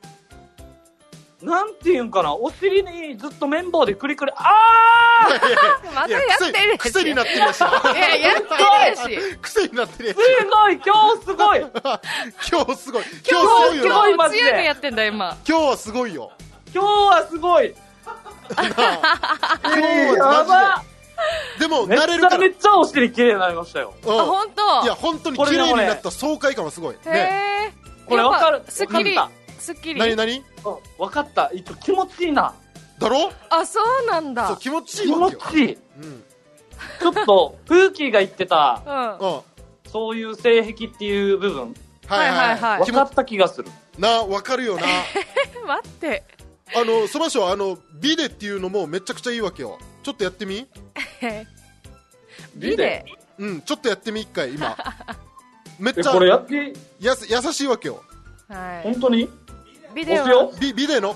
なんていうんかな、お尻にずっと綿棒でクリクリ、あーまだやってるし。 癖になってるやし。いや、やってるし。 癖になってるやし。 すごい、今日すごい。 今日すごい。 今日すごいマジで。 強いのやってんだ、今。 今日はすごいよ。 今日はすごい。 今日はマジで。でも、慣れるから。 めっちゃお尻綺麗になりましたよ。 あ、ほんと？ いや、本当に綺麗になった爽快感はすごい。 へー。これわかる？ すっきり。すっきり。 なになに？ わかった。気持ちいいな。 だろ？ あ、そうなんだ。 そう、気持ちいいわけよ。 気持ちいい。ちょっと、プーキーが言ってた、そういう性癖っていう部分。 はいはいはい。 分かった気がする。 な、わかるよな。 待って。 あの、そばしょ、あの、ビデっていうのもめちゃくちゃいいわけよ。ちょっとやってみ？ ビデ？ うん、ちょっとやってみ、一回、今。めっちゃ、 これやってやす、優しいわけよ。 はい。 本当に？ ビデオビ、ビデの。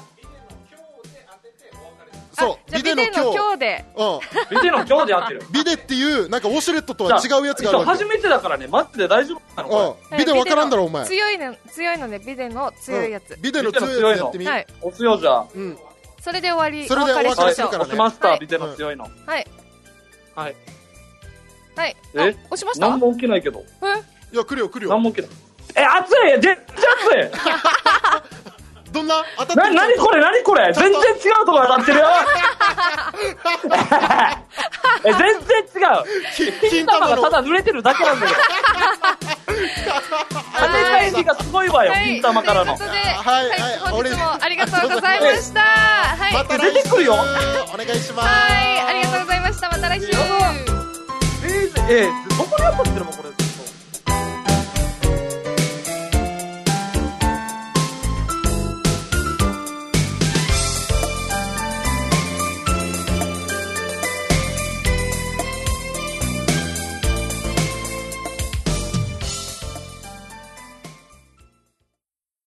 そう、 ビデの今日で。 うん。 ビデの今日でやってる。 ビデっていう、なんかウォシュレットとは違うやつがあるわけ。 初めてだからね、マジで大丈夫なの？ うん。ビデわからんだろ、お前。 強いの、強いので、ビデの強いやつ。 ビデの強いやつやってみ。 はい。 押すよ、じゃあ。 うん。 それで終わり。 それでお別れするからね。 押しました、ビデの強いの。 はい。 はい。 はい。 え？ 押しました？ 何も起きないけど。 え？ いや、来るよ、来るよ。 何も起きない。え、熱い！めっちゃ熱い！ どんな当たってな、なにこれなにこれ全然違うところ当たってるよえ、全然違う金玉がただ濡れてるだけなんだけど跳ね返りがすごいわよ、金玉からの。 ということで、はい、本日もありがとうございました。はい。 また出てくるよ。 お願いします。 はい、ありがとうございました。また来週。 えー、どこに当たってるのこれ。